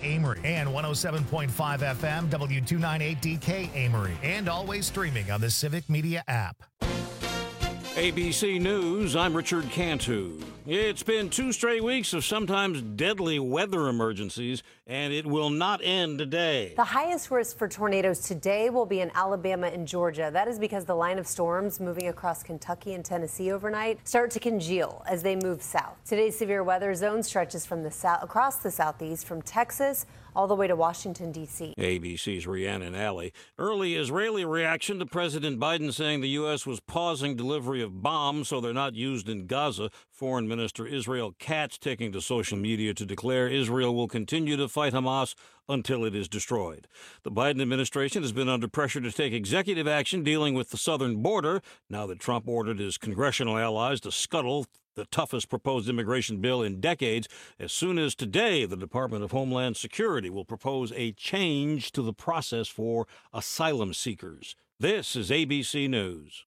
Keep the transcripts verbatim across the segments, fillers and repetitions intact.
Amory, and one oh seven point five F M, W two ninety-eight D K Amory, and always streaming on the Civic Media app. A B C News, I'm Richard Cantu. It's been two straight weeks of sometimes deadly weather emergencies, and it will not end today. The highest risk for tornadoes today will be in Alabama and Georgia. That is because the line of storms moving across Kentucky and Tennessee overnight start to congeal as they move south. Today's severe weather zone stretches from the south across the southeast from Texas all the way to Washington, D C A B C's Rhiannon Alley. Early Israeli reaction to President Biden saying the U S was pausing delivery of bombs so they're not used in Gaza. Foreign Minister Israel Katz taking to social media to declare Israel will continue to fight Hamas until it is destroyed. The Biden administration has been under pressure to take executive action dealing with the southern border now that Trump ordered his congressional allies to scuttle the toughest proposed immigration bill in decades. As soon as today, the Department of Homeland Security will propose a change to the process for asylum seekers. This is A B C News.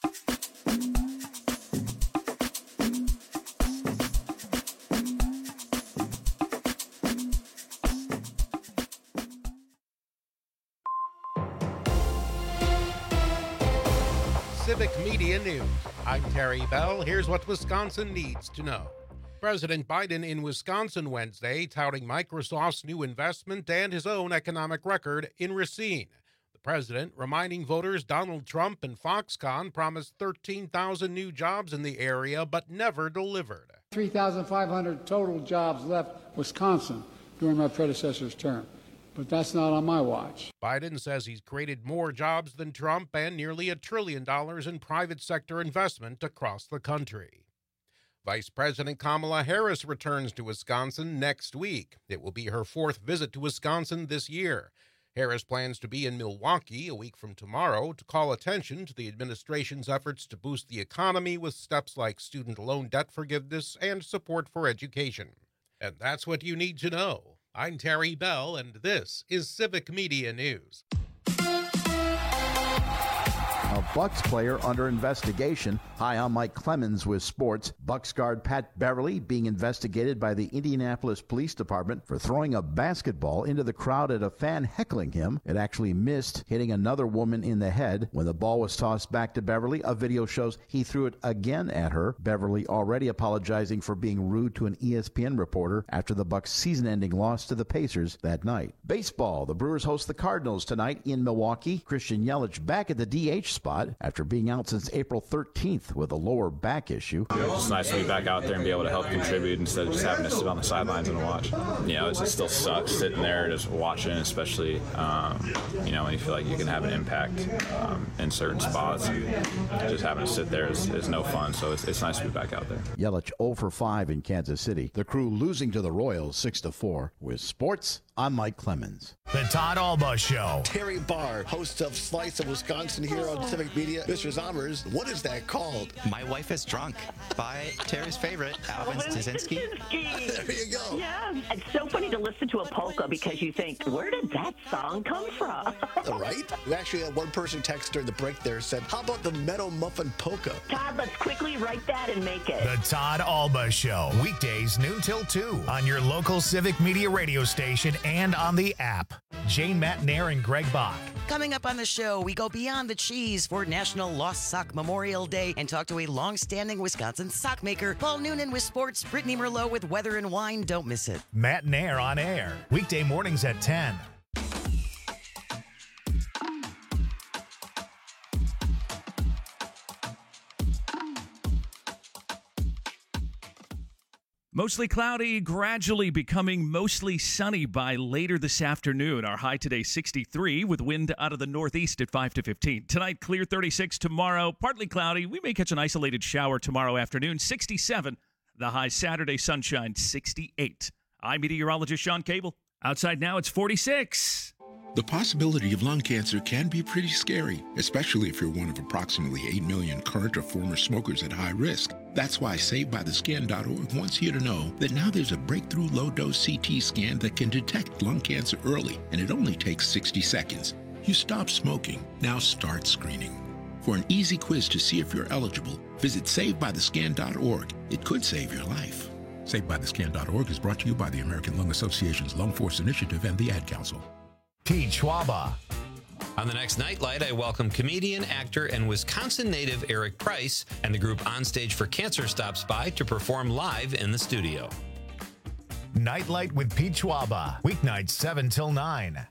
Civic Media News. I'm Terry Bell. Here's what Wisconsin needs to know. President Biden in Wisconsin Wednesday touting Microsoft's new investment and his own economic record in Racine. The president reminding voters Donald Trump and Foxconn promised thirteen thousand new jobs in the area but never delivered. three thousand five hundred total jobs left Wisconsin during my predecessor's term. But that's not on my watch. Biden says he's created more jobs than Trump and nearly a trillion dollars in private sector investment across the country. Vice President Kamala Harris returns to Wisconsin next week. It will be her fourth visit to Wisconsin this year. Harris plans to be in Milwaukee a week from tomorrow to call attention to the administration's efforts to boost the economy with steps like student loan debt forgiveness and support for education. And that's what you need to know. I'm Terry Bell, and this is Civic Media News. A Bucks player under investigation. Hi, I'm Mike Clemens with sports. Bucks guard Pat Beverly being investigated by the Indianapolis Police Department for throwing a basketball into the crowd at a fan heckling him. It actually missed, hitting another woman in the head. When the ball was tossed back to Beverly, a video shows he threw it again at her. Beverly already apologizing for being rude to an E S P N reporter after the Bucks' season-ending loss to the Pacers that night. Baseball. The Brewers host the Cardinals tonight in Milwaukee. Christian Yelich back at the D H spot after being out since April thirteenth with a lower back issue. It's nice to be back out there and be able to help contribute instead of just having to sit on the sidelines and watch. You know, it just still sucks sitting there just watching, especially, um, you know, when you feel like you can have an impact um, in certain spots. Just having to sit there is, is no fun, so it's, it's nice to be back out there. Yelich oh for five in Kansas City. The Crew losing to the Royals six to four. With sports, I'm Mike Clemens. The Todd Alba Show. Terry Barr, host of Slice of Wisconsin here on Civic Media. Mister Zommers, what is that called? My Wife is Drunk by Terry's favorite, Alvin Stasinski. There you go. Yeah, it's so funny to listen to a polka because you think, where did that song come from? Right? We actually had one person text during the break there said, how about the Meadow Muffin Polka? Todd, let's quickly write that and make it. The Todd Alba Show. Weekdays noon till two on your local Civic Media radio station and on the app. Jane Matnair and Greg Bach. Coming up on the show, we go beyond the cheese for National Lost Sock Memorial Day and talk to a long-standing Wisconsin sock maker. Paul Noonan with sports, Brittany Merlot with weather and wine. Don't miss it. Matnair on air. Weekday mornings at ten. Mostly cloudy, gradually becoming mostly sunny by later this afternoon. Our high today sixty-three with wind out of the northeast at five to fifteen. Tonight, clear thirty-six. Tomorrow, partly cloudy. We may catch an isolated shower tomorrow afternoon. sixty-seven. The high Saturday sunshine, sixty-eight. I'm meteorologist Sean Cable. Outside now, it's forty-six. The possibility of lung cancer can be pretty scary, especially if you're one of approximately eight million current or former smokers at high risk. That's why Saved By The Scan dot org wants you to know that now there's a breakthrough low-dose C T scan that can detect lung cancer early, and it only takes sixty seconds. You stop smoking, now start screening. For an easy quiz to see if you're eligible, visit Saved By The Scan dot org. It could save your life. Saved by the Scan dot org is brought to you by the American Lung Association's Lung Force Initiative and the Ad Council. Pete Schwaba. On the next Nightlight, I welcome comedian, actor, and Wisconsin native Eric Price, and the group Onstage for Cancer stops by to perform live in the studio. Nightlight with Pete Schwaba. Weeknights seven till nine.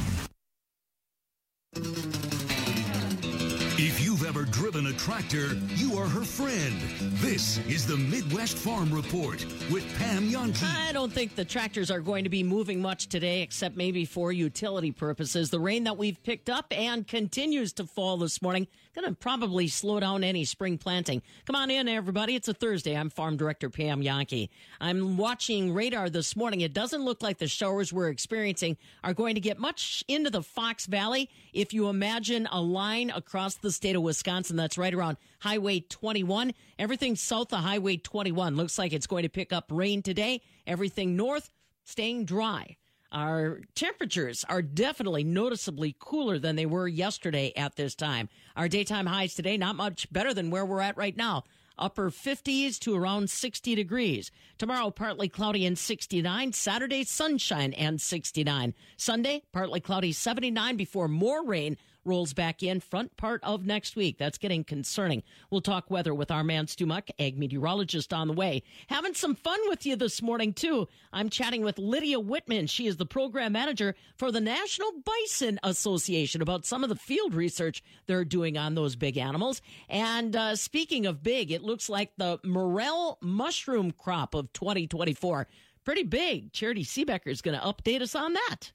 If you've ever driven a tractor, you are her friend. This is the Midwest Farm Report with Pam Jahnke. I don't think the tractors are going to be moving much today, except maybe for utility purposes. The rain that we've picked up and continues to fall this morning going to probably slow down any spring planting. Come on in, everybody. It's a Thursday. I'm Farm Director Pam Jahnke. I'm watching radar this morning. It doesn't look like the showers we're experiencing are going to get much into the Fox Valley. If you imagine a line across the state of Wisconsin that's right around Highway twenty-one, everything south of Highway twenty-one looks like it's going to pick up rain today. Everything north staying dry. Our temperatures are definitely noticeably cooler than they were yesterday at this time. Our daytime highs today, not much better than where we're at right now. Upper fifties to around sixty degrees. Tomorrow, partly cloudy and sixty-nine. Saturday, sunshine and sixty-nine. Sunday, partly cloudy, seventy-nine before more rain rolls back in front part of next week. That's getting concerning. We'll talk weather with our man Stu Muck, ag meteorologist, on the way. Having some fun with you this morning, too. I'm chatting with Lydia Whitman. She is the program manager for the National Bison Association about some of the field research they're doing on those big animals. And uh, speaking of big, it looks like the morel mushroom crop of twenty twenty-four. Pretty big. Charity Seebecker is going to update us on that.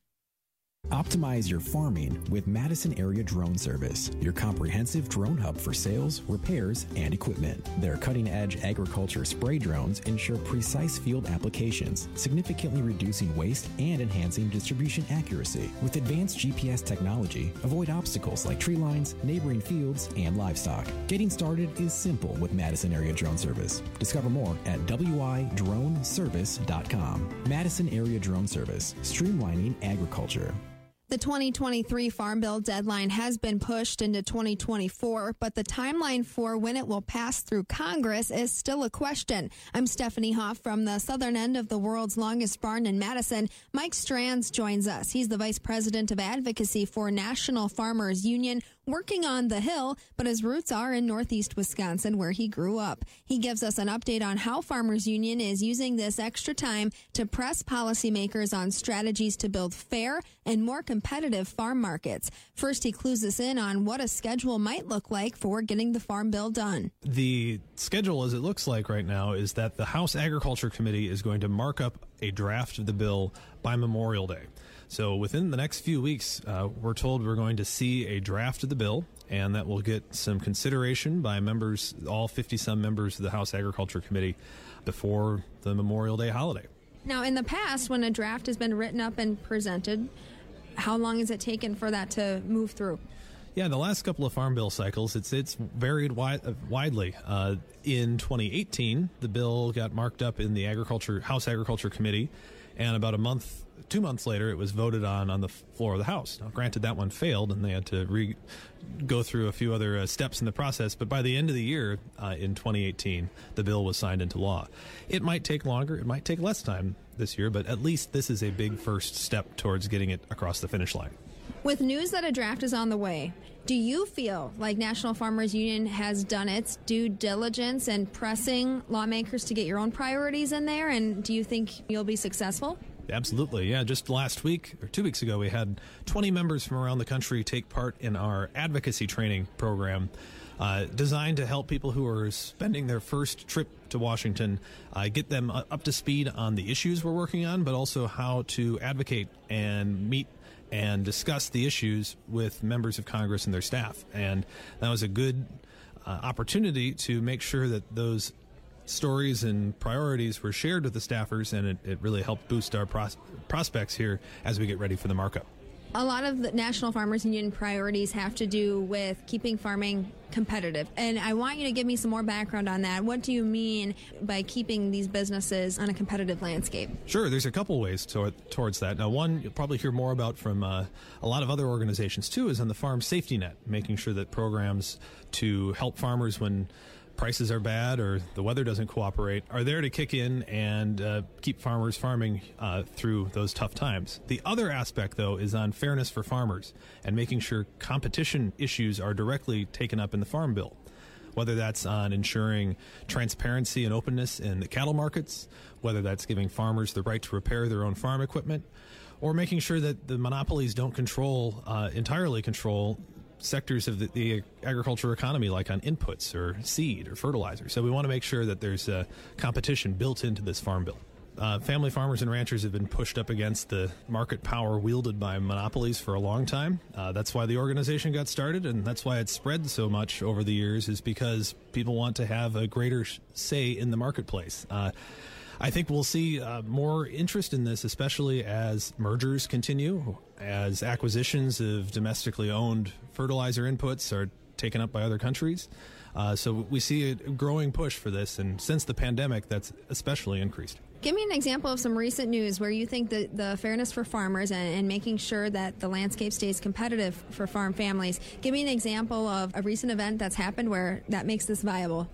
Optimize your farming with Madison Area Drone Service, your comprehensive drone hub for sales, repairs, and equipment. Their cutting-edge agriculture spray drones ensure precise field applications, significantly reducing waste and enhancing distribution accuracy. With advanced G P S technology, avoid obstacles like tree lines, neighboring fields, and livestock. Getting started is simple with Madison Area Drone Service. Discover more at w i drone service dot com. Madison Area Drone Service, streamlining agriculture. The twenty twenty-three Farm Bill deadline has been pushed into twenty twenty-four, but the timeline for when it will pass through Congress is still a question. I'm Stephanie Hoff from the southern end of the world's longest barn in Madison. Mike Strands joins us. He's the Vice President of Advocacy for National Farmers Union, working on the Hill, but his roots are in northeast Wisconsin, where he grew up. He gives us an update on how Farmers Union is using this extra time to press policymakers on strategies to build fair and more competitive farm markets. First, he clues us in on what a schedule might look like for getting the Farm Bill done. The schedule, as it looks like right now, is that the House Agriculture Committee is going to mark up a draft of the bill by Memorial Day. So within the next few weeks, uh, we're told we're going to see a draft of the bill, and that will get some consideration by members, all fifty-some members of the House Agriculture Committee, before the Memorial Day holiday. Now, in the past, when a draft has been written up and presented, how long has it taken for that to move through? Yeah, the last couple of farm bill cycles, it's it's varied wide, uh, widely. Uh, in twenty eighteen, the bill got marked up in the Agriculture House Agriculture Committee, and about a month, two months later, it was voted on on the floor of the House. Now, granted, that one failed, and they had to re- go through a few other uh, steps in the process. But by the end of the year, uh, in twenty eighteen, the bill was signed into law. It might take longer, it might take less time this year, but at least this is a big first step towards getting it across the finish line. With news that a draft is on the way, do you feel like National Farmers Union has done its due diligence in pressing lawmakers to get your own priorities in there? And do you think you'll be successful? Absolutely, yeah. Just last week, or two weeks ago, we had twenty members from around the country take part in our advocacy training program, uh, designed to help people who are spending their first trip to Washington, uh, get them up to speed on the issues we're working on, but also how to advocate and meet and discuss the issues with members of Congress and their staff. And that was a good uh, opportunity to make sure that those stories and priorities were shared with the staffers, and it, it really helped boost our pros- prospects here as we get ready for the markup. A lot of the National Farmers Union priorities have to do with keeping farming competitive. And I want you to give me some more background on that. What do you mean by keeping these businesses on a competitive landscape? Sure, there's a couple ways to, towards that. Now, one you'll probably hear more about from uh, a lot of other organizations, too, is on the farm safety net, making sure that programs to help farmers when prices are bad or the weather doesn't cooperate, are there to kick in and uh, keep farmers farming uh, through those tough times. The other aspect, though, is on fairness for farmers and making sure competition issues are directly taken up in the Farm Bill, whether that's on ensuring transparency and openness in the cattle markets, whether that's giving farmers the right to repair their own farm equipment, or making sure that the monopolies don't control, uh, entirely control sectors of the, the agriculture economy, like on inputs or seed or fertilizer. So we want to make sure that there's uh, competition built into this Farm Bill. Uh, family farmers and ranchers have been pushed up against the market power wielded by monopolies for a long time. Uh, that's why the organization got started, and that's why it's spread so much over the years, is because people want to have a greater say in the marketplace. Uh, I think we'll see uh, more interest in this, especially as mergers continue, as acquisitions of domestically owned fertilizer inputs are taken up by other countries. Uh, so we see a growing push for this, and since the pandemic, that's especially increased. Give me an example of some recent news where you think that the fairness for farmers and, and making sure that the landscape stays competitive for farm families. Give me an example of a recent event that's happened where that makes this viable.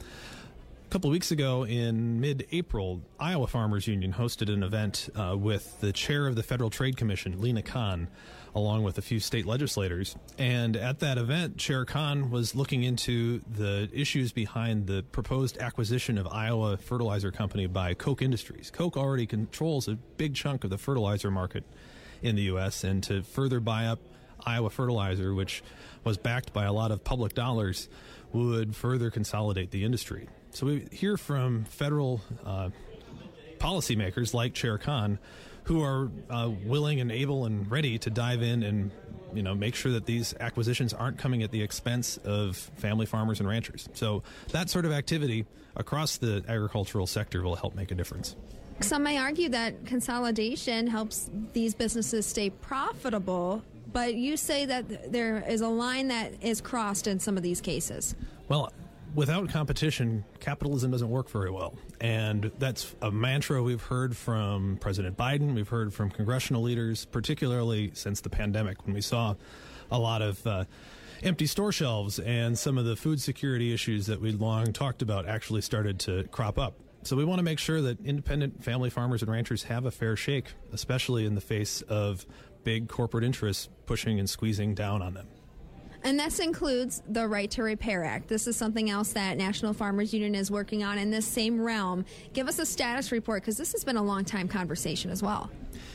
A couple of weeks ago in mid-April, Iowa Farmers Union hosted an event uh, with the chair of the Federal Trade Commission, Lena Khan, along with a few state legislators. And at that event, Chair Khan was looking into the issues behind the proposed acquisition of Iowa Fertilizer Company by Koch Industries. Koch already controls a big chunk of the fertilizer market in the U S, and to further buy up Iowa Fertilizer, which was backed by a lot of public dollars, would further consolidate the industry. So we hear from federal uh, policymakers like Chair Khan, who are uh, willing and able and ready to dive in and, you know, make sure that these acquisitions aren't coming at the expense of family farmers and ranchers. So that sort of activity across the agricultural sector will help make a difference. Some may argue that consolidation helps these businesses stay profitable, but you say that there is a line that is crossed in some of these cases. Well, without competition, capitalism doesn't work very well. And that's a mantra we've heard from President Biden. We've heard from congressional leaders, particularly since the pandemic, when we saw a lot of uh, empty store shelves and some of the food security issues that we'd long talked about actually started to crop up. So we want to make sure that independent family farmers and ranchers have a fair shake, especially in the face of big corporate interests pushing and squeezing down on them. And this includes the Right to Repair Act. This is something else that National Farmers Union is working on in this same realm. Give us a status report, because this has been a long time conversation as well.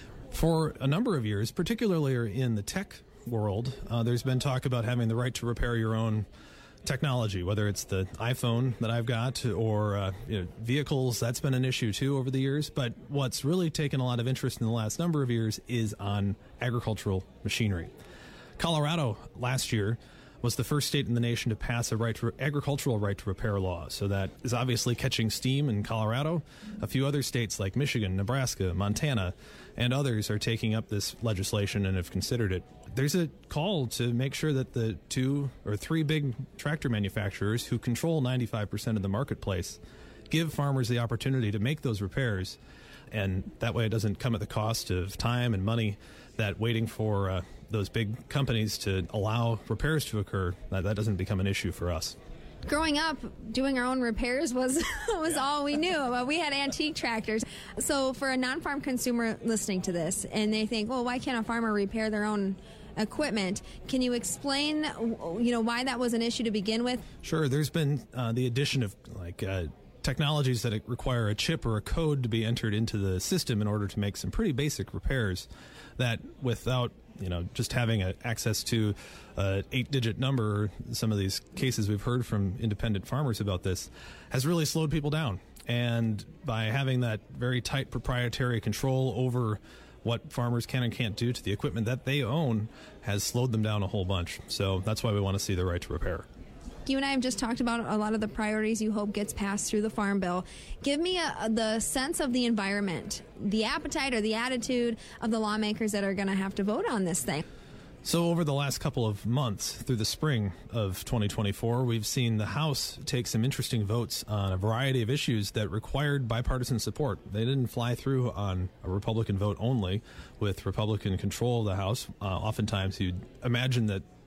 For a number of years, particularly in the tech world, uh, there's been talk about having the right to repair your own technology, whether it's the iPhone that I've got or uh, you know, vehicles. That's been an issue too over the years. But what's really taken a lot of interest in the last number of years is on agricultural machinery. Colorado last year was the first state in the nation to pass a right to agricultural right to repair law. So that is obviously catching steam in Colorado. A few other states like Michigan, Nebraska, Montana, and others are taking up this legislation and have considered it. There's a call to make sure that the two or three big tractor manufacturers who control ninety-five percent of the marketplace give farmers the opportunity to make those repairs. And that way it doesn't come at the cost of time and money that waiting for uh, those big companies to allow repairs to occur, that, that doesn't become an issue for us. Growing up, doing our own repairs was was yeah. all we knew. We had antique tractors. So for a non-farm consumer listening to this, and they think, well, why can't a farmer repair their own equipment? Can you explain, you know, why that was an issue to begin with? Sure. There's been uh, the addition of like uh, technologies that require a chip or a code to be entered into the system in order to make some pretty basic repairs that without, you know, just having a, access to an eight-digit number, some of these cases we've heard from independent farmers about this, has really slowed people down. And by having that very tight proprietary control over what farmers can and can't do to the equipment that they own has slowed them down a whole bunch. So that's why we want to see the right to repair. You and I have just talked about a lot of the priorities you hope gets passed through the Farm Bill. Give me a, the sense of the environment, the appetite or the attitude of the lawmakers that are going to have to vote on this thing. So over the last couple of months, through the spring of twenty twenty-four, we've seen the House take some interesting votes on a variety of issues that required bipartisan support. They didn't fly through on a Republican vote only. With Republican control of the House, uh, oftentimes you'd imagine that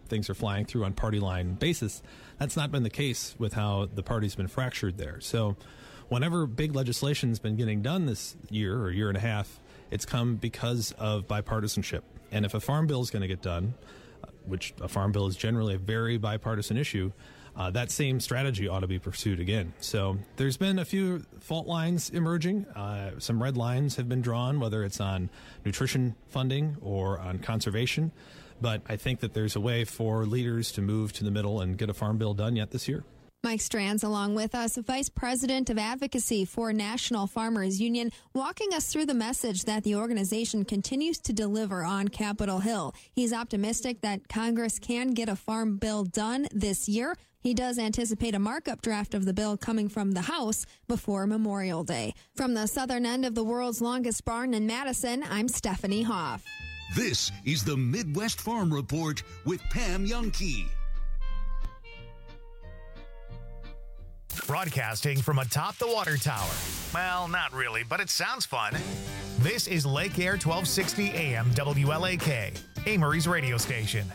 things are flying through on party line basis. That's not been the case with how the party's been fractured there. So whenever big legislation's been getting done this year or year and a half, it's come because of bipartisanship. And if a farm bill is going to get done, which a farm bill is generally a very bipartisan issue, uh, that same strategy ought to be pursued again. So there's been a few fault lines emerging. Uh, some red lines have been drawn, whether it's on nutrition funding or on conservation. But I think that there's a way for leaders to move to the middle and get a farm bill done yet this year. Mike Strands along with us, Vice President of Advocacy for National Farmers Union, walking us through the message that the organization continues to deliver on Capitol Hill. He's optimistic that Congress can get a farm bill done this year. He does anticipate a markup draft of the bill coming from the House before Memorial Day. From the southern end of the world's longest barn in Madison, I'm Stephanie Hoff. This is the Midwest Farm Report with Pam Youngkey. Broadcasting from atop the water tower. Well, not really, but it sounds fun. This is Lake Air twelve sixty A M W L A K, Amory's radio station.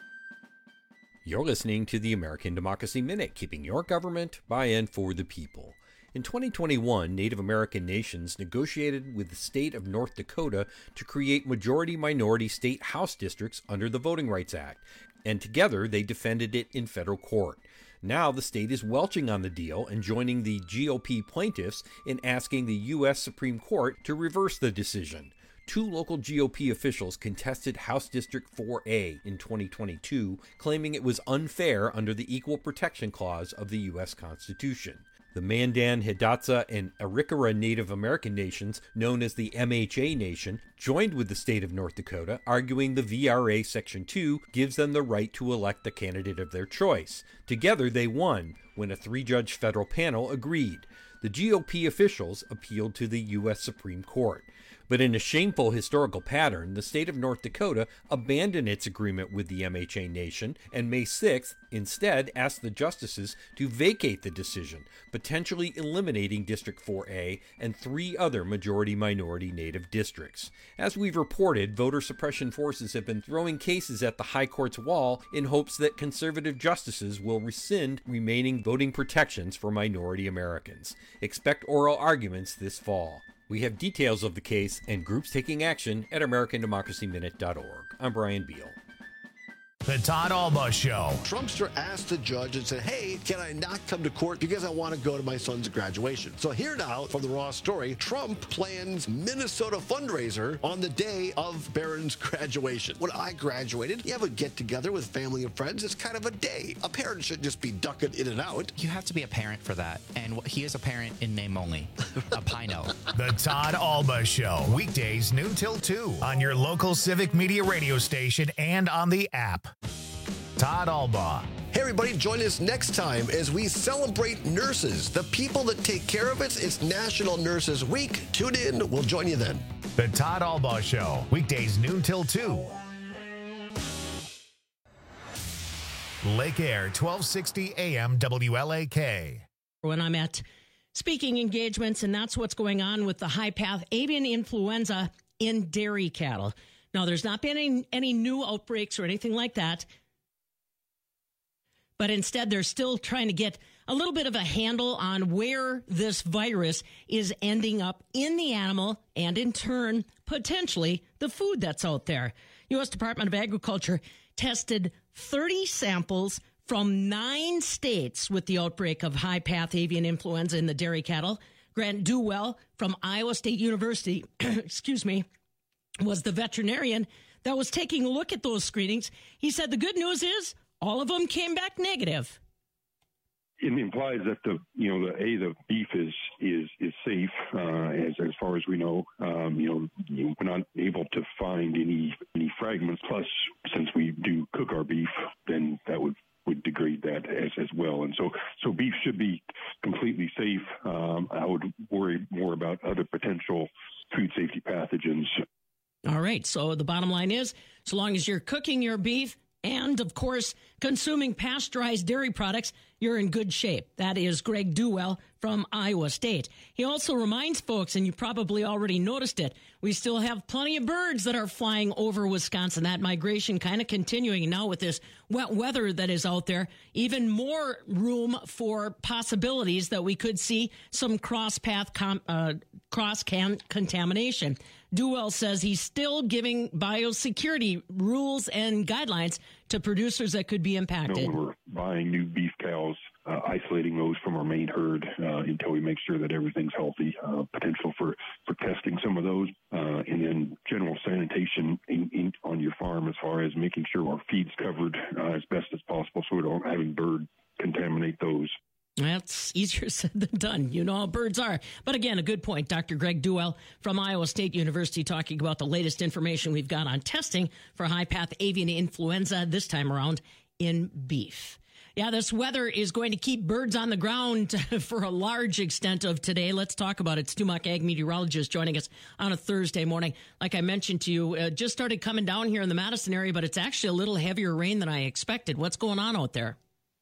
You're listening to the American Democracy Minute, keeping your government by and for the people. In twenty twenty-one, Native American nations negotiated with the state of North Dakota to create majority-minority state House districts under the Voting Rights Act, and together they defended it in federal court. Now the state is welching on the deal and joining the G O P plaintiffs in asking the U S Supreme Court to reverse the decision. Two local G O P officials contested House District four A in twenty twenty-two, claiming it was unfair under the Equal Protection Clause of the U S Constitution. The Mandan, Hidatsa, and Arikara Native American nations, known as the M H A Nation, joined with the state of North Dakota, arguing the V R A Section two gives them the right to elect the candidate of their choice. Together they won, when a three-judge federal panel agreed. The G O P officials appealed to the U S Supreme Court. But in a shameful historical pattern, the state of North Dakota abandoned its agreement with the M H A Nation, and May sixth instead asked the justices to vacate the decision, potentially eliminating District four A and three other majority-minority Native districts. As we've reported, voter suppression forces have been throwing cases at the High Court's wall in hopes that conservative justices will rescind remaining voting protections for minority Americans. Expect oral arguments this fall. We have details of the case and groups taking action at American Democracy Minute dot org. I'm Brian Beal. The Todd Alba Show. Trumpster asked the judge and said, hey, can I not come to court because I want to go to my son's graduation? So here now from the Raw story, Trump plans Minnesota fundraiser on the day of Barron's graduation. When I graduated, you have a get-together with family and friends. It's kind of a day. A parent should just be ducking in and out. You have to be a parent for that. And he is a parent in name only. A Pino. The Todd Alba Show. Weekdays noon till two on your local Civic Media radio station and on the app. Todd Alba. Hey, everybody, join us next time as we celebrate nurses, the people that take care of us. It's National Nurses Week. Tune in. We'll join you then. The Todd Alba Show. Weekdays noon till two. Lake Air, twelve sixty A M W L A K. When I'm at speaking engagements, and that's what's going on with the high-path avian influenza in dairy cattle. Now, there's not been any, any new outbreaks or anything like that, but instead they're still trying to get a little bit of a handle on where this virus is ending up in the animal and, in turn, potentially the food that's out there. U S Department of Agriculture tested thirty samples from nine states with the outbreak of high-path avian influenza in the dairy cattle. Grant Dewell from Iowa State University, excuse me, was the veterinarian that was taking a look at those screenings. He said the good news is all of them came back negative. It implies that the you know the a the beef is is is safe uh, as as far as we know. Um, you know you, we're not able to find any any fragments. Plus, since we do cook our beef, then that would would degrade that as as well. And so so beef should be completely safe. Um, I would worry more about other potential food safety pathogens. All right. So the bottom line is, so long as you're cooking your beef, And, of course, consuming pasteurized dairy products, you're in good shape. That is Greg Duell from Iowa State. He also reminds folks, and you probably already noticed it, we still have plenty of birds that are flying over Wisconsin. That migration kind of continuing now with this wet weather that is out there. Even more room for possibilities that we could see some cross-path com- uh, cross-contamination. Duell says he's still giving biosecurity rules and guidelines to producers that could be impacted. You know, when we're buying new beef cows, uh, isolating those from our main herd uh, until we make sure that everything's healthy, uh, potential for, for testing some of those, uh, and then general sanitation in, in, on your farm as far as making sure our feed's covered uh, as best as possible so we don't have any bird contaminate those. That's easier said than done. You know how birds are. But again, a good point. Doctor Greg Duell from Iowa State University talking about the latest information we've got on testing for high-path avian influenza, this time around in beef. Yeah, this weather is going to keep birds on the ground for a large extent of today. Let's talk about it. Stu Muck, ag meteorologist, joining us on a Thursday morning. Like I mentioned to you, uh, just started coming down here in the Madison area, but it's actually a little heavier rain than I expected. What's going on out there?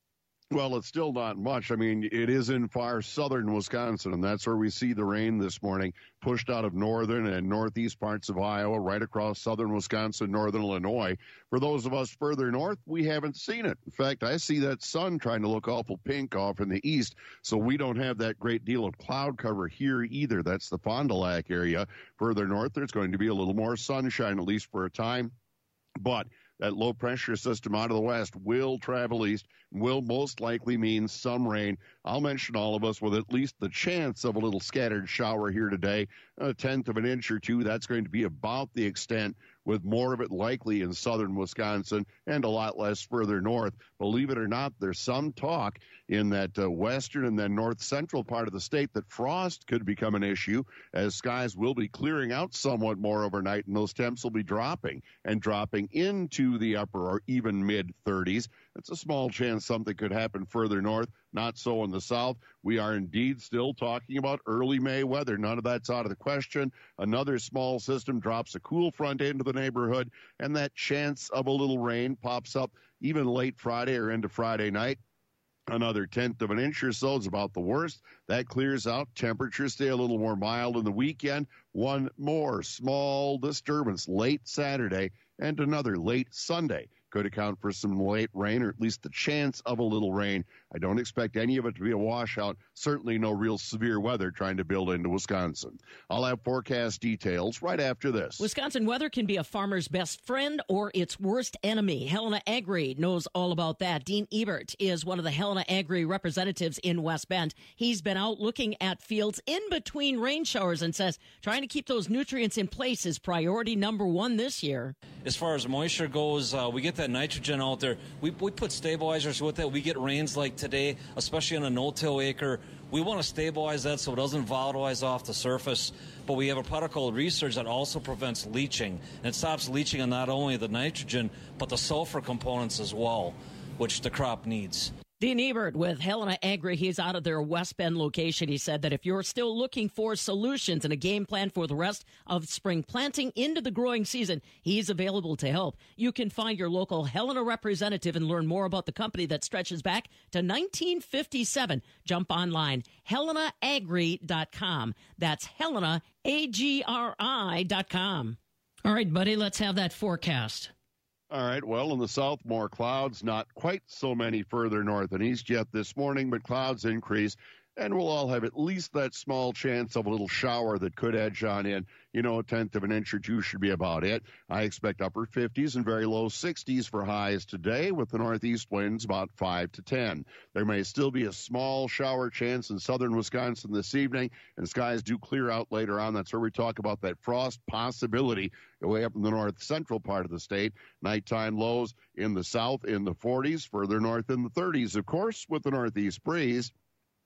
Well, it's still not much. I mean, it is in far southern Wisconsin, and that's where we see the rain this morning, pushed out of northern and northeast parts of Iowa, right across southern Wisconsin, northern Illinois. For those of us further north, we haven't seen it. In fact, I see that sun trying to look awful pink off in the east, so we don't have that great deal of cloud cover here either. That's the Fond du Lac area. Further north, there's going to be a little more sunshine, at least for a time. But that low-pressure system out of the west will travel east, will most likely mean some rain. I'll mention all of us with at least the chance of a little scattered shower here today, a tenth of an inch or two. That's going to be about the extent, with more of it likely in southern Wisconsin and a lot less further north. Believe it or not, there's some talk in that uh, western and then north central part of the state that frost could become an issue, as skies will be clearing out somewhat more overnight, and those temps will be dropping and dropping into the upper or even mid thirties. It's a small chance something could happen further north, not so in the south. We are indeed still talking about early May weather. None of that's out of the question. Another small system drops a cool front into the neighborhood, and that chance of a little rain pops up even late Friday or into Friday night. Another tenth of an inch or so is about the worst. That clears out. Temperatures stay a little more mild in the weekend. One more small disturbance late Saturday and another late Sunday could account for some late rain, or at least the chance of a little rain. I don't expect any of it to be a washout. Certainly no real severe weather trying to build into Wisconsin. I'll have forecast details right after this. Wisconsin weather can be a farmer's best friend or its worst enemy. Helena Agri knows all about that. Dean Ebert is one of the Helena Agri representatives in West Bend. He's been out looking at fields in between rain showers and says trying to keep those nutrients in place is priority number one this year. As far as moisture goes, uh, we get that nitrogen out there. We, we put stabilizers with it. We get rains like today, especially on a no-till acre. We want to stabilize that so it doesn't volatilize off the surface. But we have a product called Research that also prevents leaching. And it stops leaching on not only the nitrogen, but the sulfur components as well, which the crop needs. Dean Ebert with Helena Agri. He's out of their West Bend location. He said that if you're still looking for solutions and a game plan for the rest of spring planting into the growing season, he's available to help. You can find your local Helena representative and learn more about the company that stretches back to nineteen fifty-seven. Jump online, helena agri dot com. That's Helena, A G R I dot com. All right, buddy, let's have that forecast. All right, well, in the south, more clouds, not quite so many further north and east yet this morning, but clouds increase, and we'll all have at least that small chance of a little shower that could edge on in. You know, a tenth of an inch or two should be about it. I expect upper fifties and very low sixties for highs today, with the northeast winds about five to ten. There may still be a small shower chance in southern Wisconsin this evening, and skies do clear out later on. That's where we talk about that frost possibility way up in the north central part of the state. Nighttime lows in the south in the forties, further north in the thirties, of course, with the northeast breeze.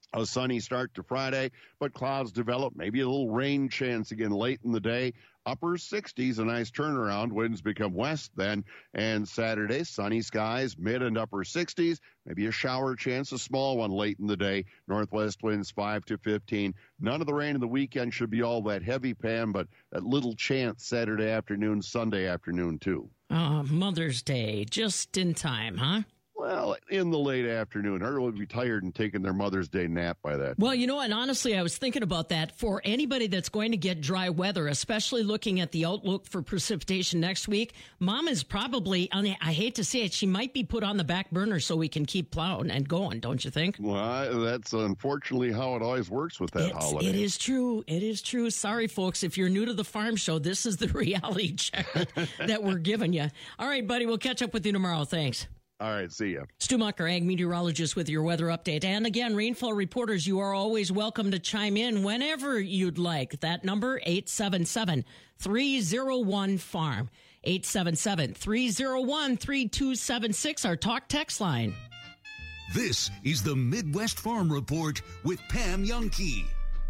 A sunny start to Friday, but clouds develop. Maybe a little rain chance again late in the day. Upper sixties, a nice turnaround. Winds become west then. And Saturday, sunny skies, mid and upper sixties. Maybe a shower chance, a small one late in the day. Northwest winds five to fifteen. None of the rain in the weekend should be all that heavy, Pam, but that little chance Saturday afternoon, Sunday afternoon, too. Oh, Mother's Day, just in time, huh? Well, in the late afternoon. Her will be tired and taking their Mother's Day nap by that. Well, you know, and honestly, I was thinking about that. For anybody that's going to get dry weather, especially looking at the outlook for precipitation next week, Mom is probably, I hate to say it, she might be put on the back burner so we can keep plowing and going, don't you think? Well, that's unfortunately how it always works with that it's, holiday. It is true. It is true. Sorry, folks. If you're new to the farm show, this is the reality check that we're giving you. All right, buddy, we'll catch up with you tomorrow. Thanks. All right, see ya. Stu Mucker, ag meteorologist with your weather update. And again, rainfall reporters, you are always welcome to chime in whenever you'd like. That number, eight seven seven, three oh one, farm. eight seven seven, three oh one, three two seven six, our talk text line. This is the Midwest Farm Report with Pam Jahnke.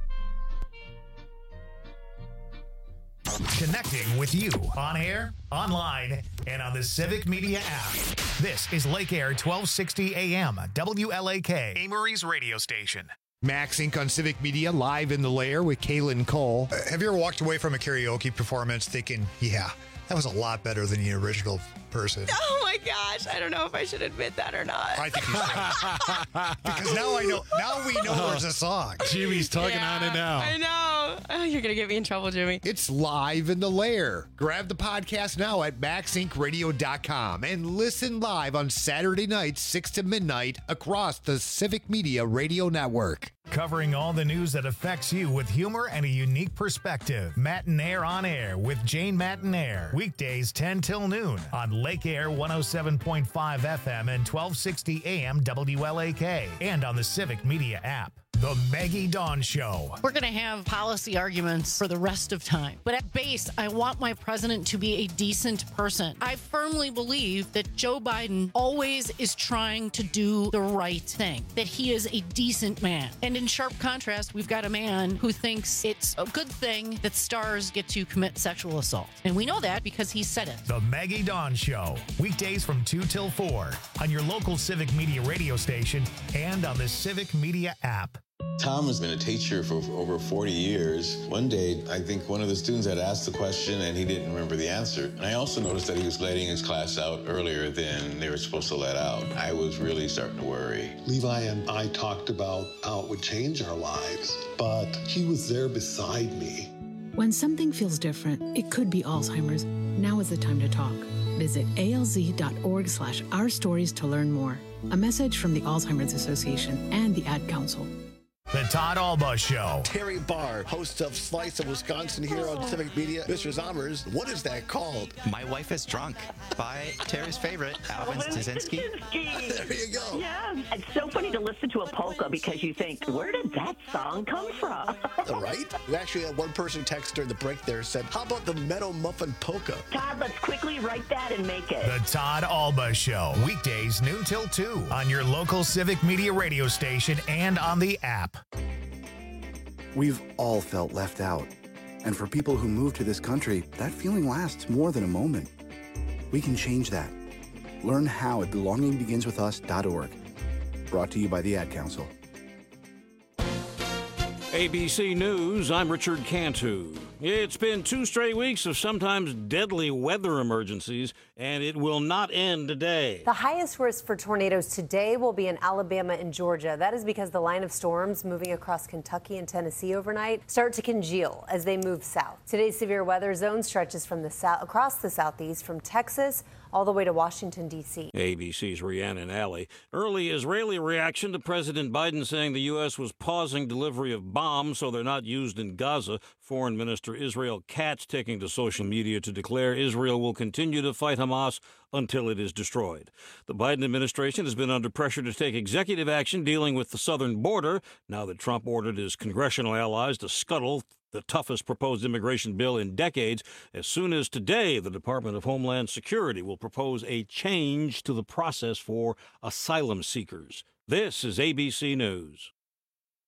Connecting with you on air, online, and on the Civic Media app. This is Lake Air twelve sixty A M, W L A K, Amory's radio station. Max Incorporated on Civic Media, live in the lair with Kaylin Cole. Uh, have you ever walked away from a karaoke performance thinking, yeah, that was a lot better than the original person? Oh my gosh, I don't know if I should admit that or not. I think you should. Because now I know, now we know there's a song. Jimmy's tugging Yeah, on it now. I know. Oh, you're going to get me in trouble, Jimmy. It's live in the lair. Grab the podcast now at max inc radio dot com and listen live on Saturday nights, six to midnight, across the Civic Media Radio Network. Covering all the news that affects you with humor and a unique perspective. Matinaire on Air with Jane Matinaire. Weekdays ten till noon on Lake Air one oh seven point five F M and twelve sixty A M W L A K. And on the Civic Media app. The Maggie Dawn Show. We're going to have policy arguments for the rest of time. But at base, I want my president to be a decent person. I firmly believe that Joe Biden always is trying to do the right thing, that he is a decent man. And in sharp contrast, we've got a man who thinks it's a good thing that stars get to commit sexual assault. And we know that because he said it. The Maggie Dawn Show. Weekdays from two till four on your local Civic Media radio station and on the Civic Media app. Tom has been a teacher for over forty years. One day, I think one of the students had asked the question and he didn't remember the answer. And I also noticed that he was letting his class out earlier than they were supposed to let out. I was really starting to worry. Levi and I talked about how it would change our lives, but he was there beside me. When something feels different, it could be Alzheimer's. Now is the time to talk. Visit alz.org slash our stories to learn more. A message from the Alzheimer's Association and the Ad Council. The Todd Alba Show. Terry Barr, host of Slice of Wisconsin here on Civic Media. Mister Zommers, what is that called? My Wife is Drunk by Terry's favorite, Alvin Staszynski. There you go. Yeah, it's so funny to listen to a polka because you think, where did that song come from? Right? We actually had one person text during the break there said, how about the Meadow Muffin Polka? Todd, let's quickly write that and make it. The Todd Alba Show. Weekdays noon till two on your local Civic Media radio station and on the app. We've all felt left out. And for people who move to this country, that feeling lasts more than a moment. We can change that. Learn how at belonging begins with us dot org. Brought to you by the Ad Council. A B C News, I'm Richard Cantu. It's been two straight weeks of sometimes deadly weather emergencies, and it will not end today. The highest risk for tornadoes today will be in Alabama and Georgia. That is because the line of storms moving across Kentucky and Tennessee overnight start to congeal as they move south. Today's severe weather zone stretches from the south across the southeast from Texas all the way to Washington, D C A B C's Rhiannon Alley. Early Israeli reaction to President Biden saying the U S was pausing delivery of bombs so they're not used in Gaza. Foreign Minister Israel Katz taking to social media to declare Israel will continue to fight Hamas until it is destroyed. The Biden administration has been under pressure to take executive action dealing with the southern border now that Trump ordered his congressional allies to scuttle the toughest proposed immigration bill in decades. As soon as today, the Department of Homeland Security will propose a change to the process for asylum seekers. This is A B C News.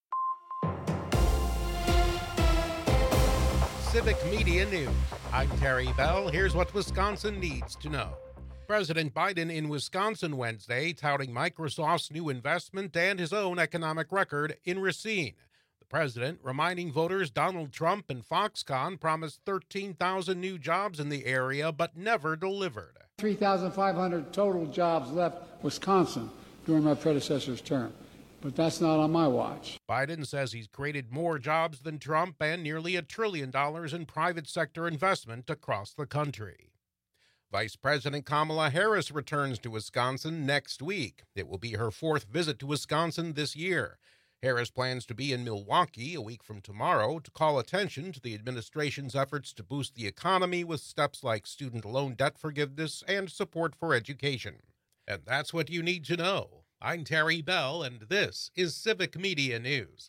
Civic Media News. I'm Terry Bell. Here's what Wisconsin needs to know. President Biden in Wisconsin Wednesday touting Microsoft's new investment and his own economic record in Racine. The president reminding voters Donald Trump and Foxconn promised thirteen thousand new jobs in the area but never delivered. three thousand five hundred total jobs left Wisconsin during my predecessor's term. But that's not on my watch. Biden says he's created more jobs than Trump and nearly a trillion dollars in private sector investment across the country. Vice President Kamala Harris returns to Wisconsin next week. It will be her fourth visit to Wisconsin this year. Harris plans to be in Milwaukee a week from tomorrow to call attention to the administration's efforts to boost the economy with steps like student loan debt forgiveness and support for education. And that's what you need to know. I'm Terry Bell, and this is Civic Media News.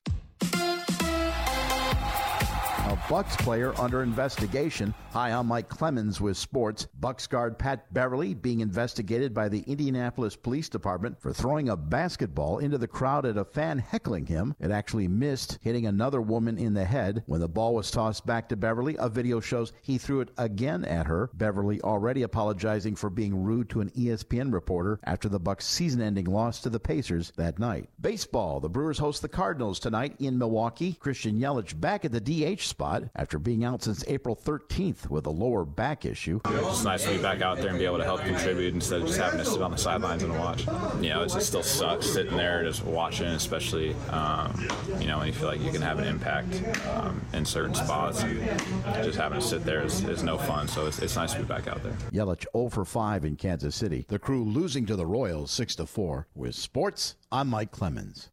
A Bucks player under investigation. Hi, I'm Mike Clemens with sports. Bucks guard Pat Beverly being investigated by the Indianapolis Police Department for throwing a basketball into the crowd at a fan heckling him. It actually missed, hitting another woman in the head. When the ball was tossed back to Beverly, a video shows he threw it again at her. Beverly already apologizing for being rude to an E S P N reporter after the Bucks' season-ending loss to the Pacers that night. Baseball. The Brewers host the Cardinals tonight in Milwaukee. Christian Yelich back at the D H spot after being out since April thirteenth with a lower back issue. It's nice to be back out there and be able to help contribute instead of just having to sit on the sidelines and watch. You know, it just still sucks sitting there just watching, especially, um, you know, when you feel like you can have an impact um, in certain spots. And just having to sit there is, is no fun, so it's, it's nice to be back out there. Yelich oh for five in Kansas City. The Crew losing to the Royals six to four. With sports, I'm Mike Clemens.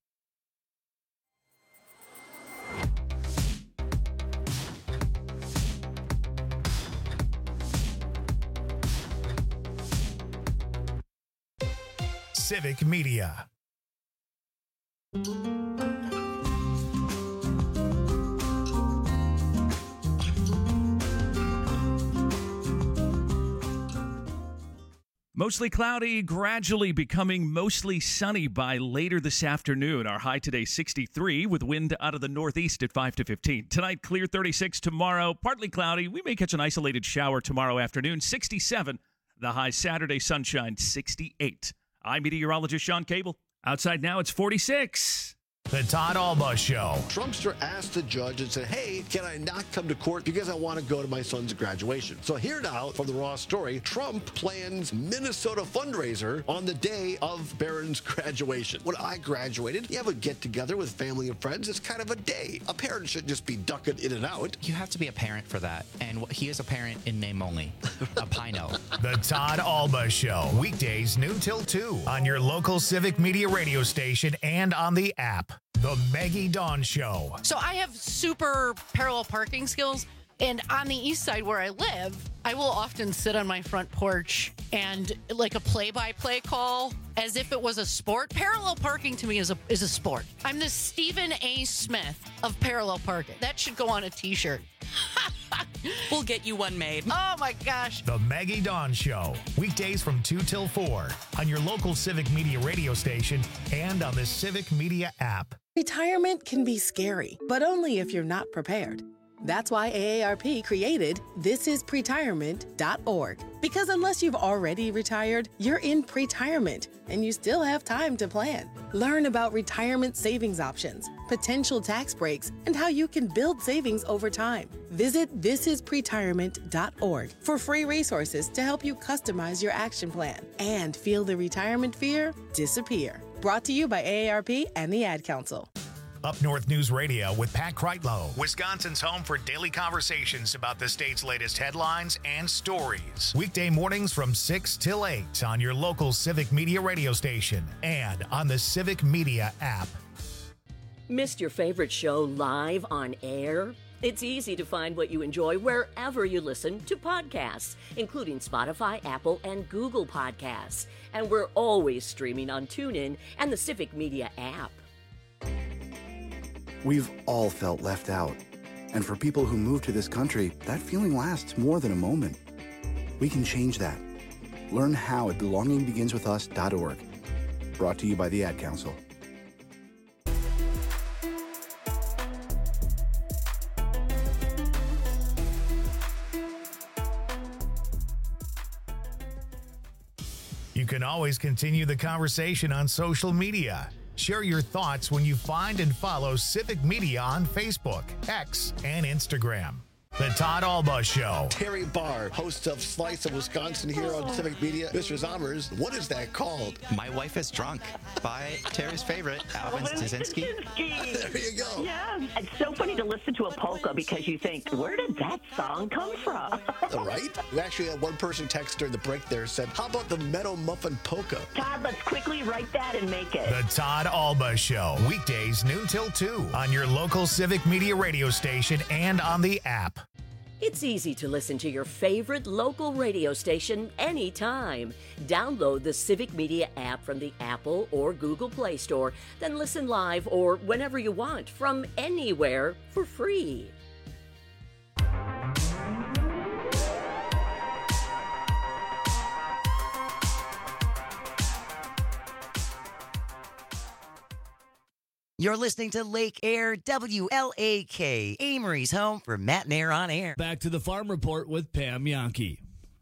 Civic Media. Mostly cloudy, gradually becoming mostly sunny by later this afternoon. Our high today sixty-three with wind out of the northeast at five to fifteen. Tonight clear thirty-six, tomorrow partly cloudy. We may catch an isolated shower tomorrow afternoon, sixty-seven. The high Saturday sunshine sixty-eight. I'm meteorologist Sean Cable. Outside now it's forty-six. The Todd Alba Show. Trumpster asked the judge and said, hey, can I not come to court because I want to go to my son's graduation? So here now from the Raw story, Trump plans Minnesota fundraiser on the day of Barron's graduation. When I graduated, you have a get-together with family and friends. It's kind of a day. A parent shouldn't just be ducking in and out. You have to be a parent for that. And he is a parent in name only. A Pino. The Todd Alba Show. Weekdays noon till two on your local Civic Media radio station and on the app. The Maggie Dawn Show. So I have super parallel parking skills, and on the east side where I live, I will often sit on my front porch and like a play-by-play call as if it was a sport. Parallel parking to me is a is a sport. I'm the Stephen A. Smith of parallel parking. That should go on a t-shirt. We'll get you one made. Oh my gosh. The Maggie Dawn Show. Weekdays from two till four on your local Civic Media radio station and on the Civic Media app. Retirement can be scary, but only if you're not prepared. That's why A A R P created this is pretirement dot org. Because unless you've already retired, you're in pretirement, and you still have time to plan. Learn about retirement savings options, potential tax breaks, and how you can build savings over time. Visit this is pretirement dot org for free resources to help you customize your action plan and feel the retirement fear disappear. Brought to you by A A R P and the Ad Council. Up North News Radio with Pat Kreitlow, Wisconsin's home for daily conversations about the state's latest headlines and stories. Weekday mornings from six till eight on your local Civic Media radio station and on the Civic Media app. Missed your favorite show live on air? It's easy to find what you enjoy wherever you listen to podcasts, including Spotify, Apple, and Google Podcasts. And we're always streaming on TuneIn and the Civic Media app. We've all felt left out. And for people who move to this country, that feeling lasts more than a moment. We can change that. Learn how at belonging begins with us dot org. Brought to you by the Ad Council. You can always continue the conversation on social media. Share your thoughts when you find and follow Civic Media on Facebook, X, and Instagram. The Todd Alba Show. Terry Barr, host of Slice of Wisconsin here on Civic Media. Mister Zommers, what is that called? My Wife is Drunk by Terry's favorite, Alvin Stasinski. There you go. Yeah. It's so funny to listen to a polka because you think, where did that song come from? Right? We actually had one person text during the break there said, how about the Meadow Muffin Polka? Todd, let's quickly write that and make it. The Todd Alba Show. Weekdays noon till two on your local Civic Media radio station and on the app. It's easy to listen to your favorite local radio station anytime. Download the Civic Media app from the Apple or Google Play Store, then listen live or whenever you want from anywhere for free. You're listening to Lake Air W L A K, Amory's home for Matt and Air on Air. Back to the Farm Report with Pam Yonke.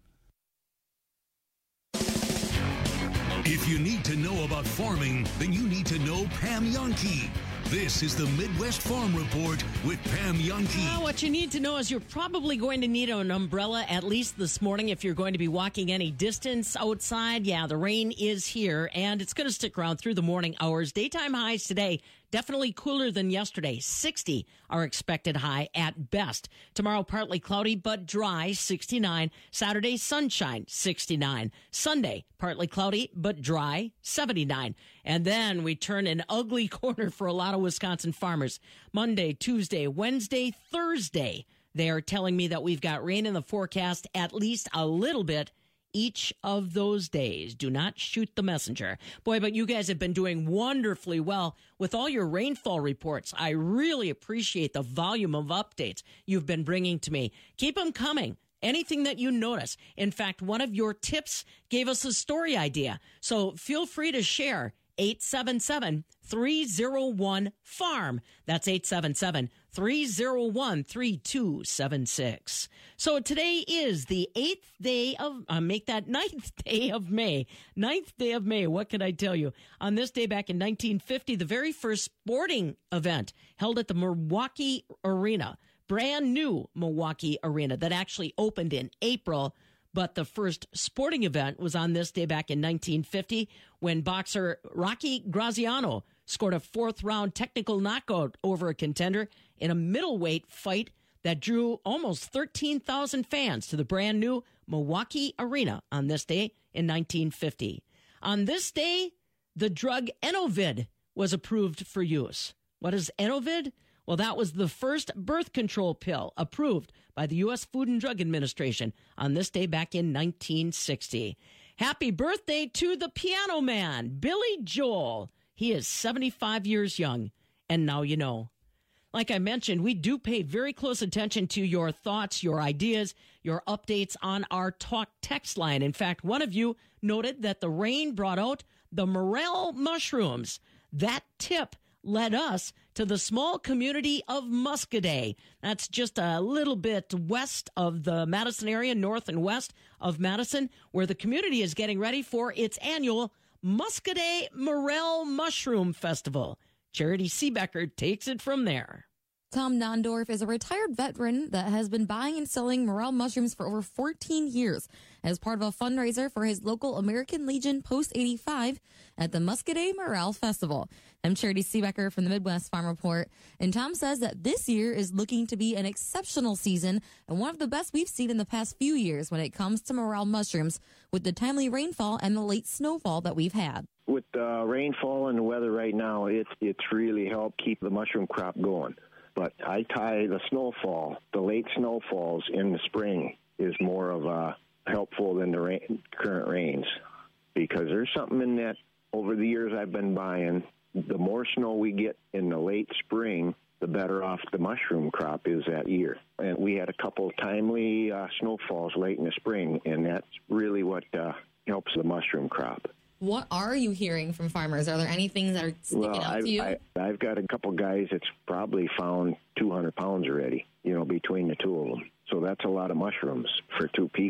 If you need to know about farming, then you need to know Pam Yonke. This is the Midwest Farm Report with Pam Yonke. Well, what you need to know is you're probably going to need an umbrella at least this morning if you're going to be walking any distance outside. Yeah, the rain is here, and it's going to stick around through the morning hours. Daytime highs today, definitely cooler than yesterday. sixty are expected high at best. Tomorrow, partly cloudy but dry, sixty-nine. Saturday, sunshine, sixty-nine. Sunday, partly cloudy but dry, seventy-nine. And then we turn an ugly corner for a lot of Wisconsin farmers. Monday, Tuesday, Wednesday, Thursday. They are telling me that we've got rain in the forecast at least a little bit each of those days. Do not shoot the messenger. Boy, but you guys have been doing wonderfully well with all your rainfall reports. I really appreciate the volume of updates you've been bringing to me. Keep them coming. Anything that you notice. In fact, one of your tips gave us a story idea. So feel free to share. eight seven seven, three oh one, farm. That's eight seven seven, three oh one, three two seven six. So today is the eighth day of, uh, make that ninth day of May. Ninth day of May, what can I tell you? On this day back in nineteen fifty, the very first sporting event held at the Milwaukee Arena. Brand new Milwaukee Arena that actually opened in April. But the first sporting event was on this day back in nineteen fifty when boxer Rocky Graziano scored a fourth-round technical knockout over a contender in a middleweight fight that drew almost thirteen thousand fans to the brand-new Milwaukee Arena on this day in nineteen fifty. On this day, the drug Enovid was approved for use. What is Enovid? Well, that was the first birth control pill approved by the U S Food and Drug Administration on this day back in nineteen sixty. Happy birthday to the piano man, Billy Joel. He is seventy-five years young, and now you know. Like I mentioned, we do pay very close attention to your thoughts, your ideas, your updates on our talk text line. In fact, one of you noted that the rain brought out the morel mushrooms. That tip led us to the small community of Muscadet. That's just a little bit west of the Madison area, north and west of Madison, where the community is getting ready for its annual Muscadet Morel Mushroom Festival. Charity Seebecker takes it from there. Tom Nondorf is a retired veteran that has been buying and selling morel mushrooms for over fourteen years as part of a fundraiser for his local American Legion Post eighty-five at the Muscadet Morel Festival. I'm Charity Seebecker from the Midwest Farm Report, and Tom says that this year is looking to be an exceptional season and one of the best we've seen in the past few years when it comes to morel mushrooms with the timely rainfall and the late snowfall that we've had. With the uh, rainfall and the weather right now, it's, it's really helped keep the mushroom crop going. But I tie the snowfall, the late snowfalls in the spring is more of a helpful than the rain, current rains, because there's something in that over the years I've been buying. The more snow we get in the late spring, the better off the mushroom crop is that year. And we had a couple of timely uh, snowfalls late in the spring, and that's really what uh, helps the mushroom crop. What are you hearing from farmers? Are there any things that are sticking well, out I've, to you? I, I've got a couple guys that's probably found two hundred pounds already, you know, between the two of them. So that's a lot of mushrooms for two people.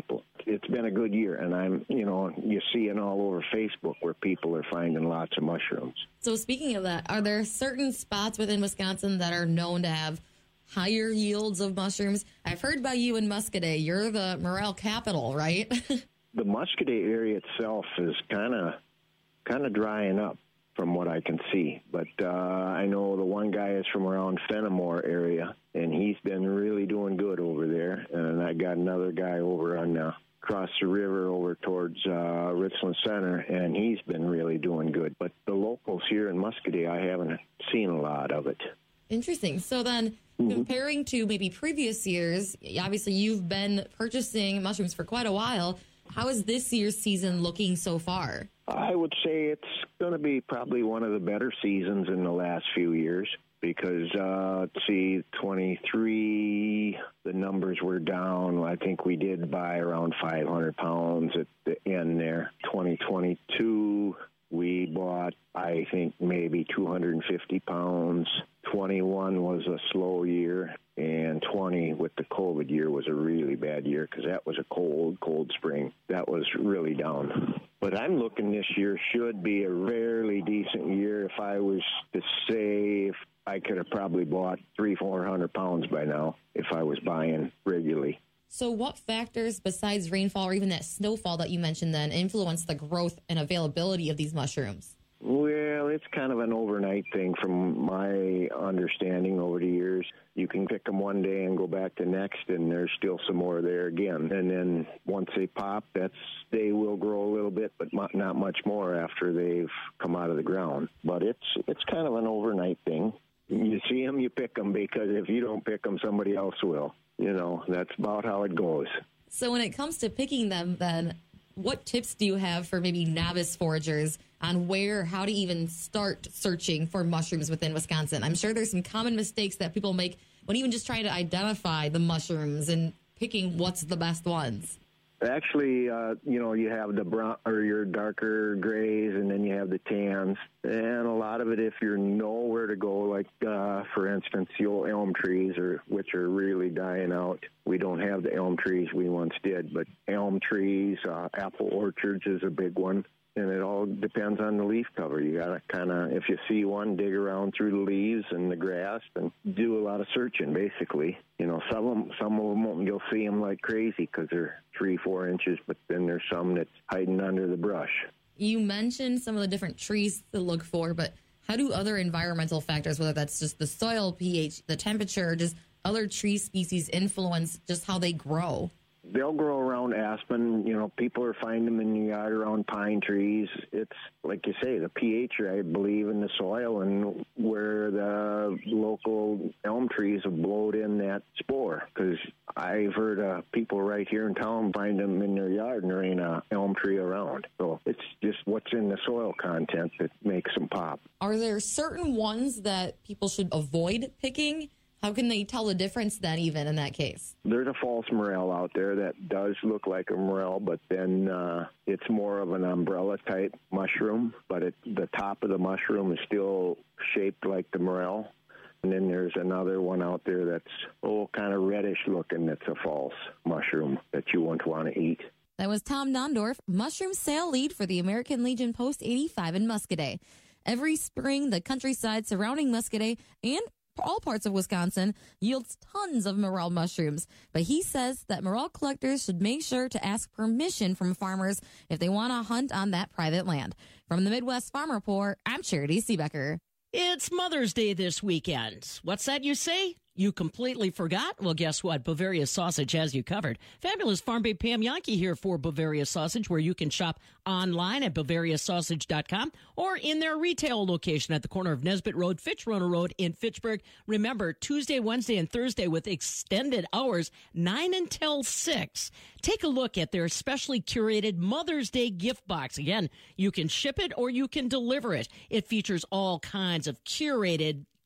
it's been a good year, and I'm, you know, you're seeing all over Facebook where people are finding lots of mushrooms. So speaking of that, are there certain spots within Wisconsin that are known to have higher yields of mushrooms? I've heard about you in Muscadet. You're the morel capital, right? The Muscadet area itself is kind of kind of drying up from what I can see. But uh, I know the one guy is from around Fenimore area, and he's been really doing good over there. And I got another guy over on uh, across the river over towards uh, Richland Center, and he's been really doing good. But the locals here in Muscadet, I haven't seen a lot of it. Interesting. So then, mm-hmm. comparing to maybe previous years, obviously you've been purchasing mushrooms for quite a while. How is this year's season looking so far? I would say it's going to be probably one of the better seasons in the last few years because, uh, let's see, twenty-three, the numbers were down. I think we did buy around five hundred pounds at the end there. twenty twenty-two, we bought, I think, maybe two hundred fifty pounds. twenty-one was a slow year, and twenty with the COVID year was a really bad year because that was a cold, cold spring. That was really down. But I'm looking this year should be a fairly decent year. If I was to say, if I could have probably bought three, four hundred pounds by now if I was buying regularly. So what factors besides rainfall or even that snowfall that you mentioned then influence the growth and availability of these mushrooms? Well, it's kind of an overnight thing from my understanding over the years. You can pick them one day and go back to next, and there's still some more there again. And then once they pop, that's they will grow a little bit, but not much more after they've come out of the ground. But it's it's kind of an overnight thing. You see them, you pick them, because if you don't pick them, somebody else will. You know, that's about how it goes. So when it comes to picking them, then, what tips do you have for maybe novice foragers on where, how to even start searching for mushrooms within Wisconsin? I'm sure there's some common mistakes that people make when even just trying to identify the mushrooms and picking what's the best ones. Actually, uh, you know, you have the brown or your darker grays, and then you have the tans. And a lot of it, if you know where to go, like, uh, for instance, the old elm trees, or which are really dying out. We don't have the elm trees we once did, but elm trees, uh, apple orchards is a big one. And it all depends on the leaf cover. You got to kind of, if you see one, dig around through the leaves and the grass and do a lot of searching, basically. You know, some of them, some of them you'll see them like crazy because they're three, four inches, but then there's some that's hiding under the brush. You mentioned some of the different trees to look for, but how do other environmental factors, whether that's just the soil pH, the temperature, just other tree species influence just how they grow? They'll grow around aspen. You know, people are finding them in the yard around pine trees. It's, like you say, the pH, I believe, in the soil and where the local elm trees have blowed in that spore. Because I've heard uh, people right here in town find them in their yard and there ain't an elm tree around. So it's just what's in the soil content that makes them pop. Are there certain ones that people should avoid picking? How can they tell the difference then, even in that case? There's a false morel out there that does look like a morel, but then uh, it's more of an umbrella-type mushroom, but it, the top of the mushroom is still shaped like the morel. And then there's another one out there that's, oh, kind of reddish-looking that's a false mushroom that you wouldn't want to eat. That was Tom Dondorf, mushroom sale lead for the American Legion Post eighty-five in Muscadet. Every spring, the countryside surrounding Muscadet and all parts of Wisconsin yields tons of morel mushrooms, but he says that morel collectors should make sure to ask permission from farmers if they want to hunt on that private land. From the Midwest Farm Report, I'm Charity Seebecker. It's Mother's Day this weekend. What's that you say? You completely forgot? Well, guess what? Bavaria Sausage has you covered. Fabulous Farm Babe Pam Yankee here for Bavaria Sausage, where you can shop online at bavaria sausage dot com or in their retail location at the corner of Nesbitt Road, Fitchrona Road in Fitchburg. Remember, Tuesday, Wednesday, and Thursday with extended hours, nine until six. Take a look at their specially curated Mother's Day gift box. Again, you can ship it or you can deliver it. It features all kinds of curated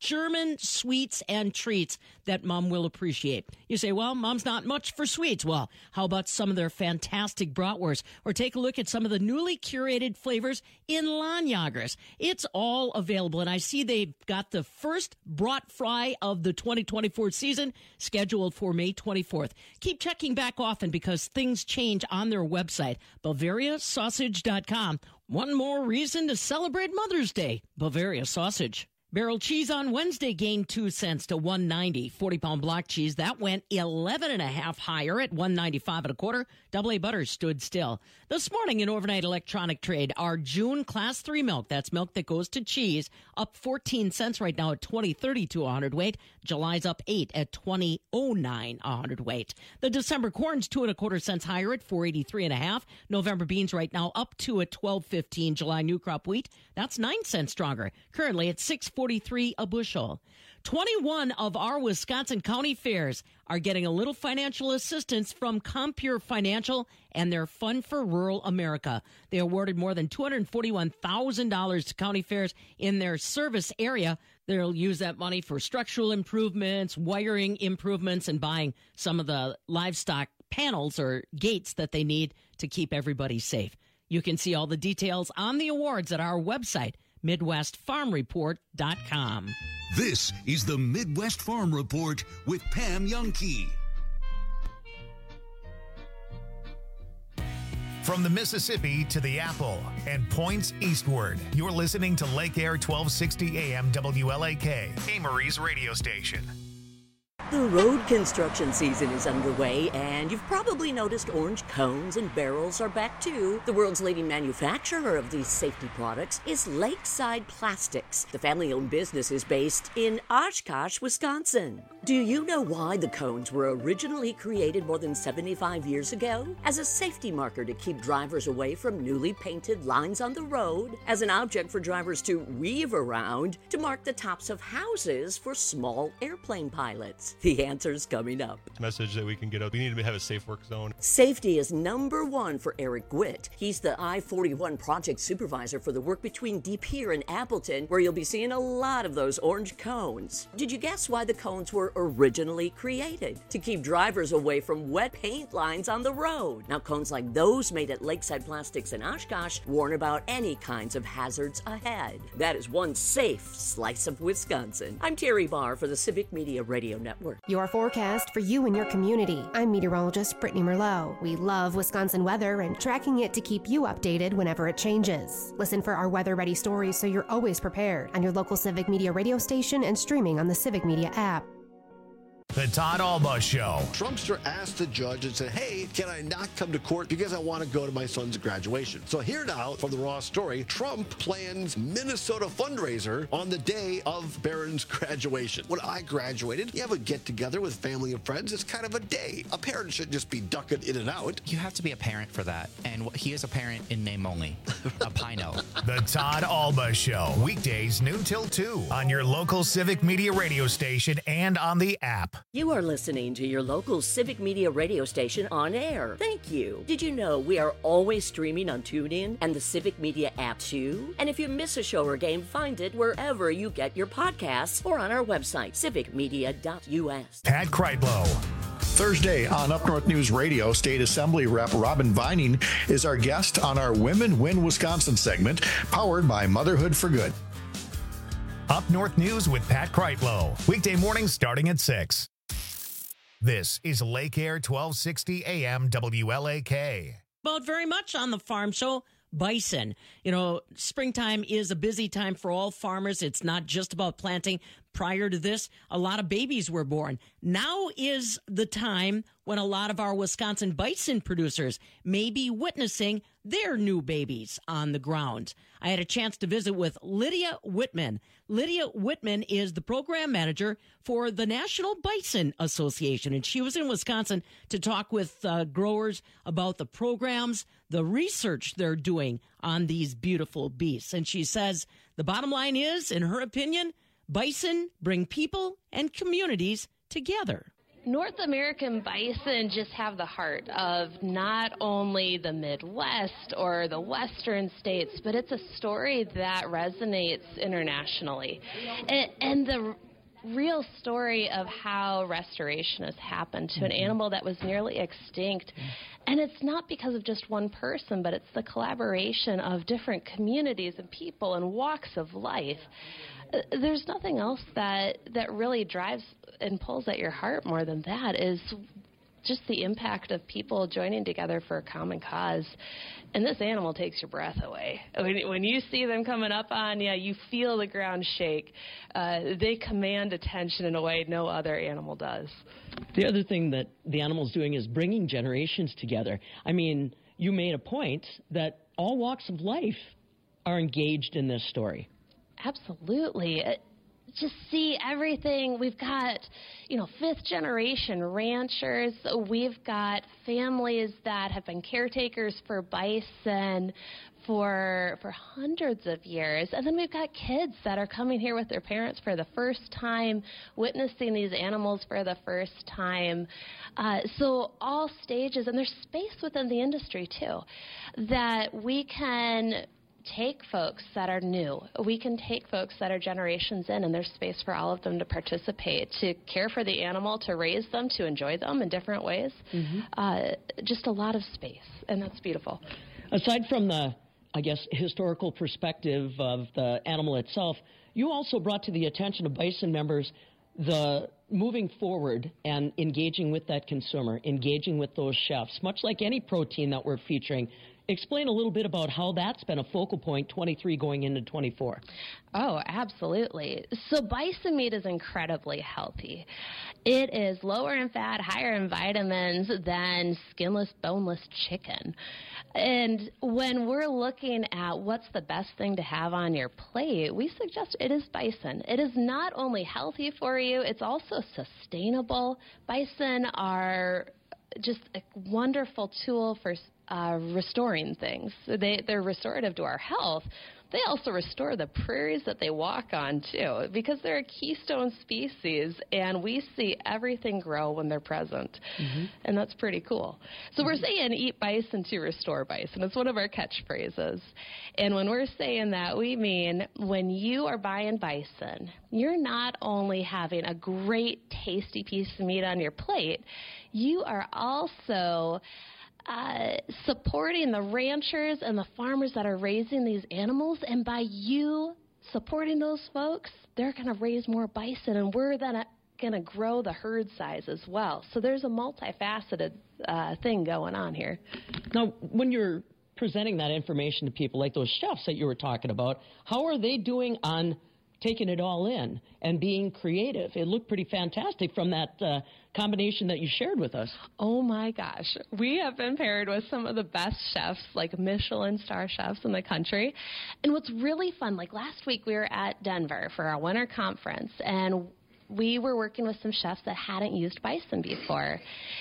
German sweets and treats that Mom will appreciate. You say, well, Mom's not much for sweets. Well, how about some of their fantastic bratwurst? Or take a look at some of the newly curated flavors in Lahnjagers. It's all available, and I see they've got the first brat fry of the twenty twenty-four season scheduled for May twenty-fourth. Keep checking back often because things change on their website, Bavaria Sausage dot com. One more reason to celebrate Mother's Day, Bavaria Sausage. Barrel cheese on Wednesday gained two cents to one ninety. forty-pound block cheese, that went eleven and a half higher at one ninety-five and a quarter. Double A butter stood still. This morning in overnight electronic trade, our June class three milk, that's milk that goes to cheese, up fourteen cents right now at twenty thirty-two a hundredweight. July's up eight at twenty oh nine a hundredweight. The December corn's two and a quarter cents higher at four eighty-three and a half. November beans right now up two at twelve fifteen. July new crop wheat, that's nine cents stronger. Currently at six forty-three a bushel. twenty-one of our Wisconsin county fairs are getting a little financial assistance from Compure Financial and their Fund for Rural America. They awarded more than two hundred forty-one thousand dollars to county fairs in their service area. They'll use that money for structural improvements, wiring improvements, and buying some of the livestock panels or gates that they need to keep everybody safe. You can see all the details on the awards at our website, Midwest Farm Report dot com. This is the Midwest Farm Report with Pam Jahnke. From the Mississippi to the Apple and points eastward, you're listening to Lake Air twelve sixty A M W L A K, Amory's radio station. The road construction season is underway, and you've probably noticed orange cones and barrels are back too. The world's leading manufacturer of these safety products is Lakeside Plastics. The family-owned business is based in Oshkosh, Wisconsin. Do you know why the cones were originally created more than seventy-five years ago? As a safety marker to keep drivers away from newly painted lines on the road, as an object for drivers to weave around, to mark the tops of houses for small airplane pilots. The answer's coming up. Message that we can get out. We need to have a safe work zone. Safety is number one for Eric Gwitt. He's the I forty-one project supervisor for the work between De Pere and Appleton, where you'll be seeing a lot of those orange cones. Did you guess why the cones were originally created? To keep drivers away from wet paint lines on the road. Now, cones like those made at Lakeside Plastics in Oshkosh warn about any kinds of hazards ahead. That is one safe slice of Wisconsin. I'm Terry Barr for the Civic Media Radio Network. Your forecast for you and your community. I'm meteorologist Brittany Merlot. We love Wisconsin weather and tracking it to keep you updated whenever it changes. Listen for our weather-ready stories so you're always prepared on your local Civic Media radio station and streaming on the Civic Media app. The Todd Alba Show. Trumpster asked the judge and said, hey, can I not come to court because I want to go to my son's graduation? So here now from the Raw story, Trump plans Minnesota fundraiser on the day of Barron's graduation. When I graduated, you have a get-together with family and friends. It's kind of a day. A parent should just be ducking in and out. You have to be a parent for that, and he is a parent in name only. A Pino. The Todd Alba Show. Weekdays noon till two on your local Civic Media radio station and on the app. You are listening to your local Civic Media radio station on air. Thank you. Did you know we are always streaming on TuneIn and the Civic Media app too? And if you miss a show or game, find it wherever you get your podcasts or on our website, civic media dot u s. Pat Kreitlow. Thursday on Up North News Radio, State Assembly Rep Robin Vining is our guest on our Women Win Wisconsin segment, powered by Motherhood for Good. Up North News with Pat Kreitlow. Weekday mornings starting at six. This is Lake Air twelve sixty A M W L A K. About very much on the farm show, bison. You know, springtime is a busy time for all farmers. It's not just about planting. Prior to this, a lot of babies were born. Now is the time when a lot of our Wisconsin bison producers may be witnessing their new babies on the ground. I had a chance to visit with Lydia Whitman. Lydia Whitman is the program manager for the National Bison Association, and she was in Wisconsin to talk with uh, growers about the programs, the research they're doing on these beautiful beasts. And she says the bottom line is, in her opinion, bison bring people and communities together. North American bison just have the heart of not only the Midwest or the Western states, but it's a story that resonates internationally. And, and the real story of how restoration has happened to an animal that was nearly extinct. And it's not because of just one person, but it's the collaboration of different communities and people and walks of life. There's nothing else that, that really drives and pulls at your heart more than that, is just the impact of people joining together for a common cause. And this animal takes your breath away. When, when you see them coming up on you, you feel the ground shake. Uh, they command attention in a way no other animal does. The other thing that the animal's doing is bringing generations together. I mean, you made a point that all walks of life are engaged in this story. Absolutely. It, just see everything. We've got, you know, fifth generation ranchers. We've got families that have been caretakers for bison for for hundreds of years. And then we've got kids that are coming here with their parents for the first time, witnessing these animals for the first time. Uh, so all stages, and there's space within the industry too, that we can take folks that are new. We can take folks that are generations in, and there's space for all of them to participate, to care for the animal, to raise them, to enjoy them in different ways. Mm-hmm. Uh, just a lot of space, and that's beautiful. Aside from the, I guess, historical perspective of the animal itself, you also brought to the attention of bison members the moving forward and engaging with that consumer, engaging with those chefs, much like any protein that we're featuring. Explain a little bit about how that's been a focal point, twenty-three going into twenty-four. Oh, absolutely. So bison meat is incredibly healthy. It is lower in fat, higher in vitamins than skinless, boneless chicken. And when we're looking at what's the best thing to have on your plate, we suggest it is bison. It is not only healthy for you, it's also sustainable. Bison are just a wonderful tool for uh, restoring things. They, they're restorative to our health. They also restore the prairies that they walk on, too, because they're a keystone species, and we see everything grow when they're present, mm-hmm. and that's pretty cool. So mm-hmm. we're saying eat bison to restore bison. It's one of our catchphrases, and when we're saying that, we mean when you are buying bison, you're not only having a great, tasty piece of meat on your plate, you are also Uh, supporting the ranchers and the farmers that are raising these animals, and by you supporting those folks, they're going to raise more bison, and we're then going to grow the herd size as well. So there's a multifaceted uh, thing going on here. Now, when you're presenting that information to people, like those chefs that you were talking about, how are they doing on taking it all in and being creative? It looked pretty fantastic from that uh, combination that you shared with us. Oh my gosh. We have been paired with some of the best chefs, like Michelin star chefs in the country. And what's really fun, like last week we were at Denver for our winter conference, and we were working with some chefs that hadn't used bison before.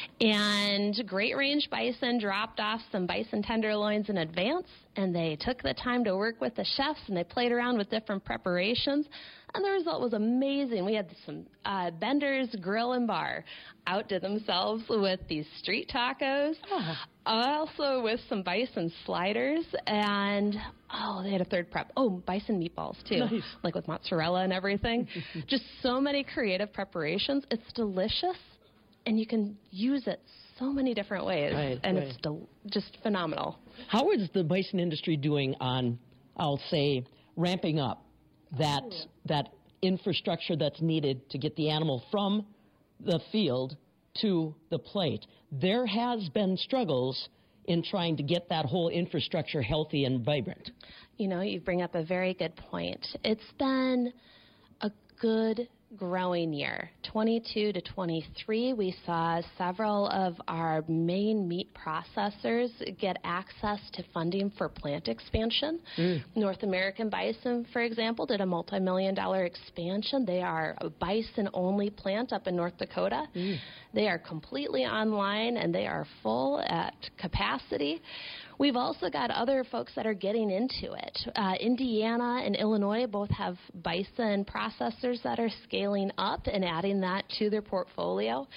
And Great Range Bison dropped off some bison tenderloins in advance, and they took the time to work with the chefs, and they played around with different preparations. And the result was amazing. We had some uh, Bender's Grill and Bar outdid themselves with these street tacos, oh. also with some bison sliders, and, oh, they had a third prep. Oh, bison meatballs, too, nice. Like with mozzarella and everything. Just so many creative preparations. It's delicious, and you can use it so many different ways, right, and right. it's del- just phenomenal. How is the bison industry doing on, I'll say, ramping up that that infrastructure that's needed to get the animal from the field to the plate? There has been struggles in trying to get that whole infrastructure healthy and vibrant. You know, you bring up a very good point. It's been a good growing year. twenty-two to twenty-three, we saw several of our main meat processors get access to funding for plant expansion. Mm. North American Bison, for example, did a multi-million dollar expansion. They are a bison-only plant up in North Dakota. Mm. They are completely online, and they are full at capacity. We've also got other folks that are getting into it. Uh, Indiana and Illinois both have bison processors that are scaling up and adding that to their portfolio.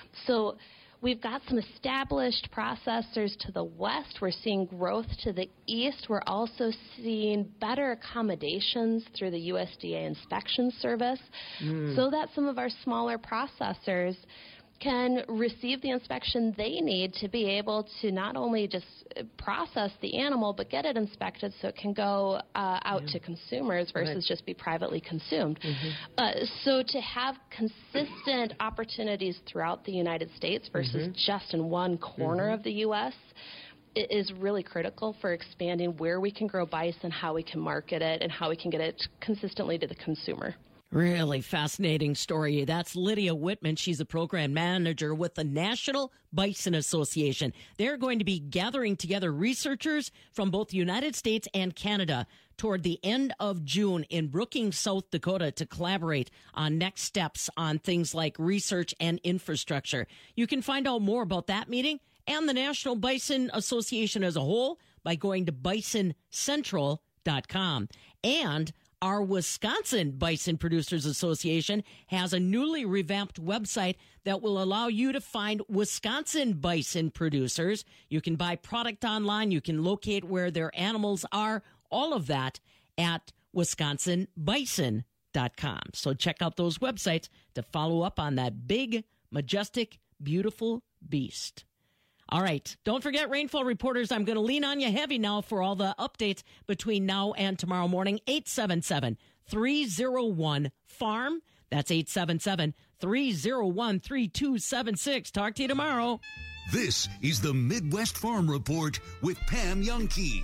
So we've got some established processors to the west. We're seeing growth to the east. We're also seeing better accommodations through the U S D A inspection service mm. so that some of our smaller processors can receive the inspection they need to be able to not only just process the animal, but get it inspected so it can go uh, out yeah. to consumers versus right. just be privately consumed. Mm-hmm. Uh, so to have consistent opportunities throughout the United States versus mm-hmm. just in one corner mm-hmm. of the U S is really critical for expanding where we can grow bison, how we can market it, and how we can get it consistently to the consumer. Really fascinating story. That's Lydia Whitman. She's a program manager with the National Bison Association. They're going to be gathering together researchers from both the United States and Canada toward the end of June in Brookings, South Dakota, to collaborate on next steps on things like research and infrastructure. You can find out more about that meeting and the National Bison Association as a whole by going to bison central dot com. And our Wisconsin Bison Producers Association has a newly revamped website that will allow you to find Wisconsin bison producers. You can buy product online. You can locate where their animals are. All of that at wisconsin bison dot com. So check out those websites to follow up on that big, majestic, beautiful beast. All right. Don't forget, Rainfall Reporters, I'm going to lean on you heavy now for all the updates between now and tomorrow morning. eight seven seven, three oh one, farm. That's eight seven seven, three oh one, three two seven six. Talk to you tomorrow. This is the Midwest Farm Report with Pam Jahnke.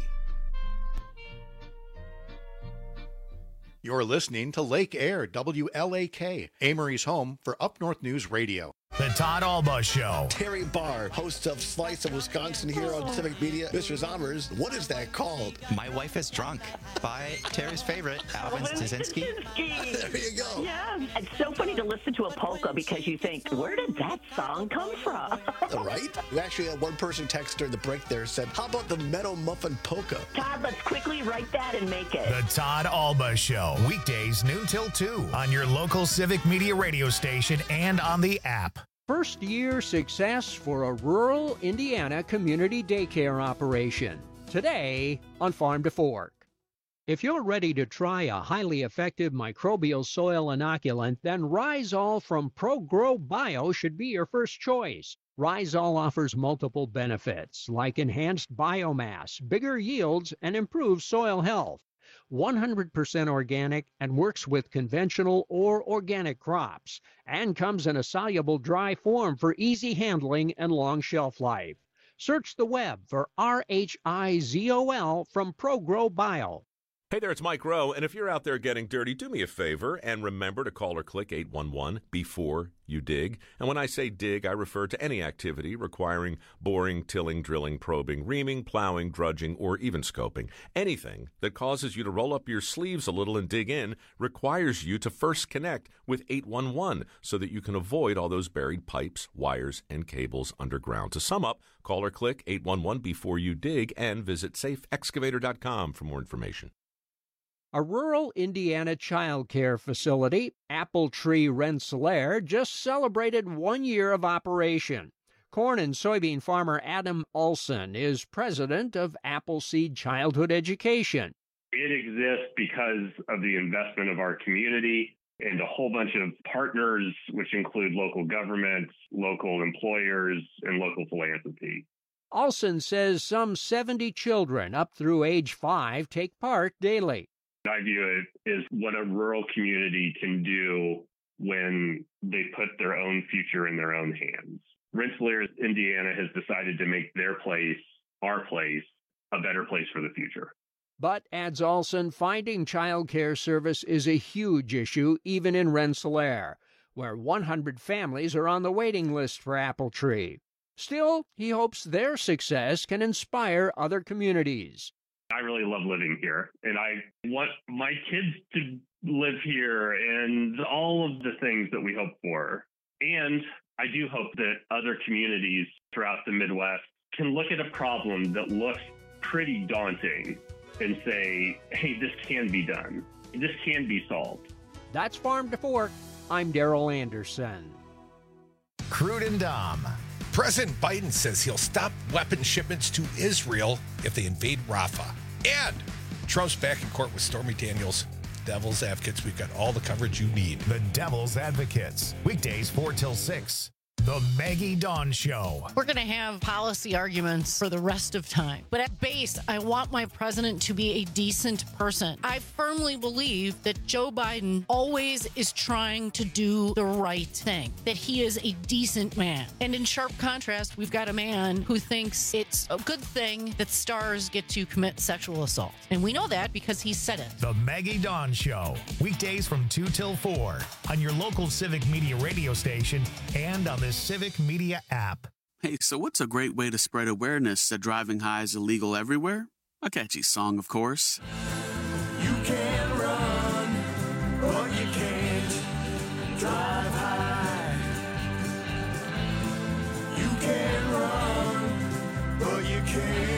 You're listening to Lake Air, W L A K, Amory's home for Up North News Radio. The Todd Alba Show. Terry Barr, host of Slice of Wisconsin here on Civic Media. Mister Zommers, what is that called? My Wife is Drunk by Terry's favorite, Alvin Stasinski. There you go. Yeah, it's so funny to listen to a polka because you think, where did that song come from? Right? We actually had one person text during the break there said, how about the Meadow Muffin Polka? Todd, let's quickly write that and make it. The Todd Alba Show. Weekdays noon till two on your local Civic Media radio station and on the app. First year success for a rural Indiana community daycare operation. Today on Farm to Fork. If you're ready to try a highly effective microbial soil inoculant, then Rhizol from ProGrow Bio should be your first choice. Rhizol offers multiple benefits like enhanced biomass, bigger yields, and improved soil health. one hundred percent organic and works with conventional or organic crops, and comes in a soluble dry form for easy handling and long shelf life. Search the web for R H I Z O L from ProGrow Bio. Hey there, it's Mike Rowe, and if you're out there getting dirty, do me a favor and remember to call or click eight one one before you dig. And when I say dig, I refer to any activity requiring boring, tilling, drilling, probing, reaming, plowing, drudging, or even scoping. Anything that causes you to roll up your sleeves a little and dig in requires you to first connect with eight one one so that you can avoid all those buried pipes, wires, and cables underground. To sum up, call or click eight one one before you dig and visit safe excavator dot com for more information. A rural Indiana child care facility, Apple Tree Rensselaer, just celebrated one year of operation. Corn and soybean farmer Adam Olson is president of Appleseed Childhood Education. It exists because of the investment of our community and a whole bunch of partners, which include local governments, local employers, and local philanthropy. Olson says some seventy children up through age five take part daily. I view it as what a rural community can do when they put their own future in their own hands. Rensselaer, Indiana has decided to make their place, our place, a better place for the future. But, adds Olson, finding child care service is a huge issue even in Rensselaer, where one hundred families are on the waiting list for Apple Tree. Still, he hopes their success can inspire other communities. I really love living here, and I want my kids to live here and all of the things that we hope for. And I do hope that other communities throughout the Midwest can look at a problem that looks pretty daunting and say, hey, this can be done. This can be solved. That's Farm to Fork. I'm Daryl Anderson. Crude and Dom. President Biden says he'll stop weapon shipments to Israel if they invade Rafah. And Trump's back in court with Stormy Daniels. Devil's Advocates, we've got all the coverage you need. The Devil's Advocates, weekdays four till six. The Maggie Dawn Show. We're going to have policy arguments for the rest of time. But at base, I want my president to be a decent person. I firmly believe that Joe Biden always is trying to do the right thing, that he is a decent man. And in sharp contrast, we've got a man who thinks it's a good thing that stars get to commit sexual assault. And we know that because he said it. The Maggie Dawn Show, weekdays from two till four on your local Civic Media radio station and on the Civic Media app. Hey, so what's a great way to spread awareness that driving high is illegal everywhere? A catchy song, of course. You can run, but you can't drive high. You can run, but you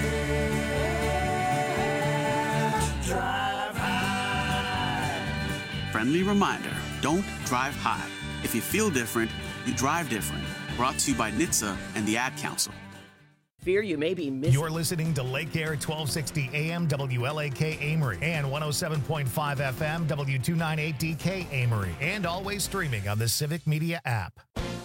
can't drive high. Friendly reminder, don't drive high. If you feel different, you drive different. Brought to you by N H T S A and the Ad Council. Fear you may be missing. You're listening to Lake Air twelve sixty A M W L A K Amory and one oh seven point five F M W two ninety-eight D K Amory, and always streaming on the Civic Media app.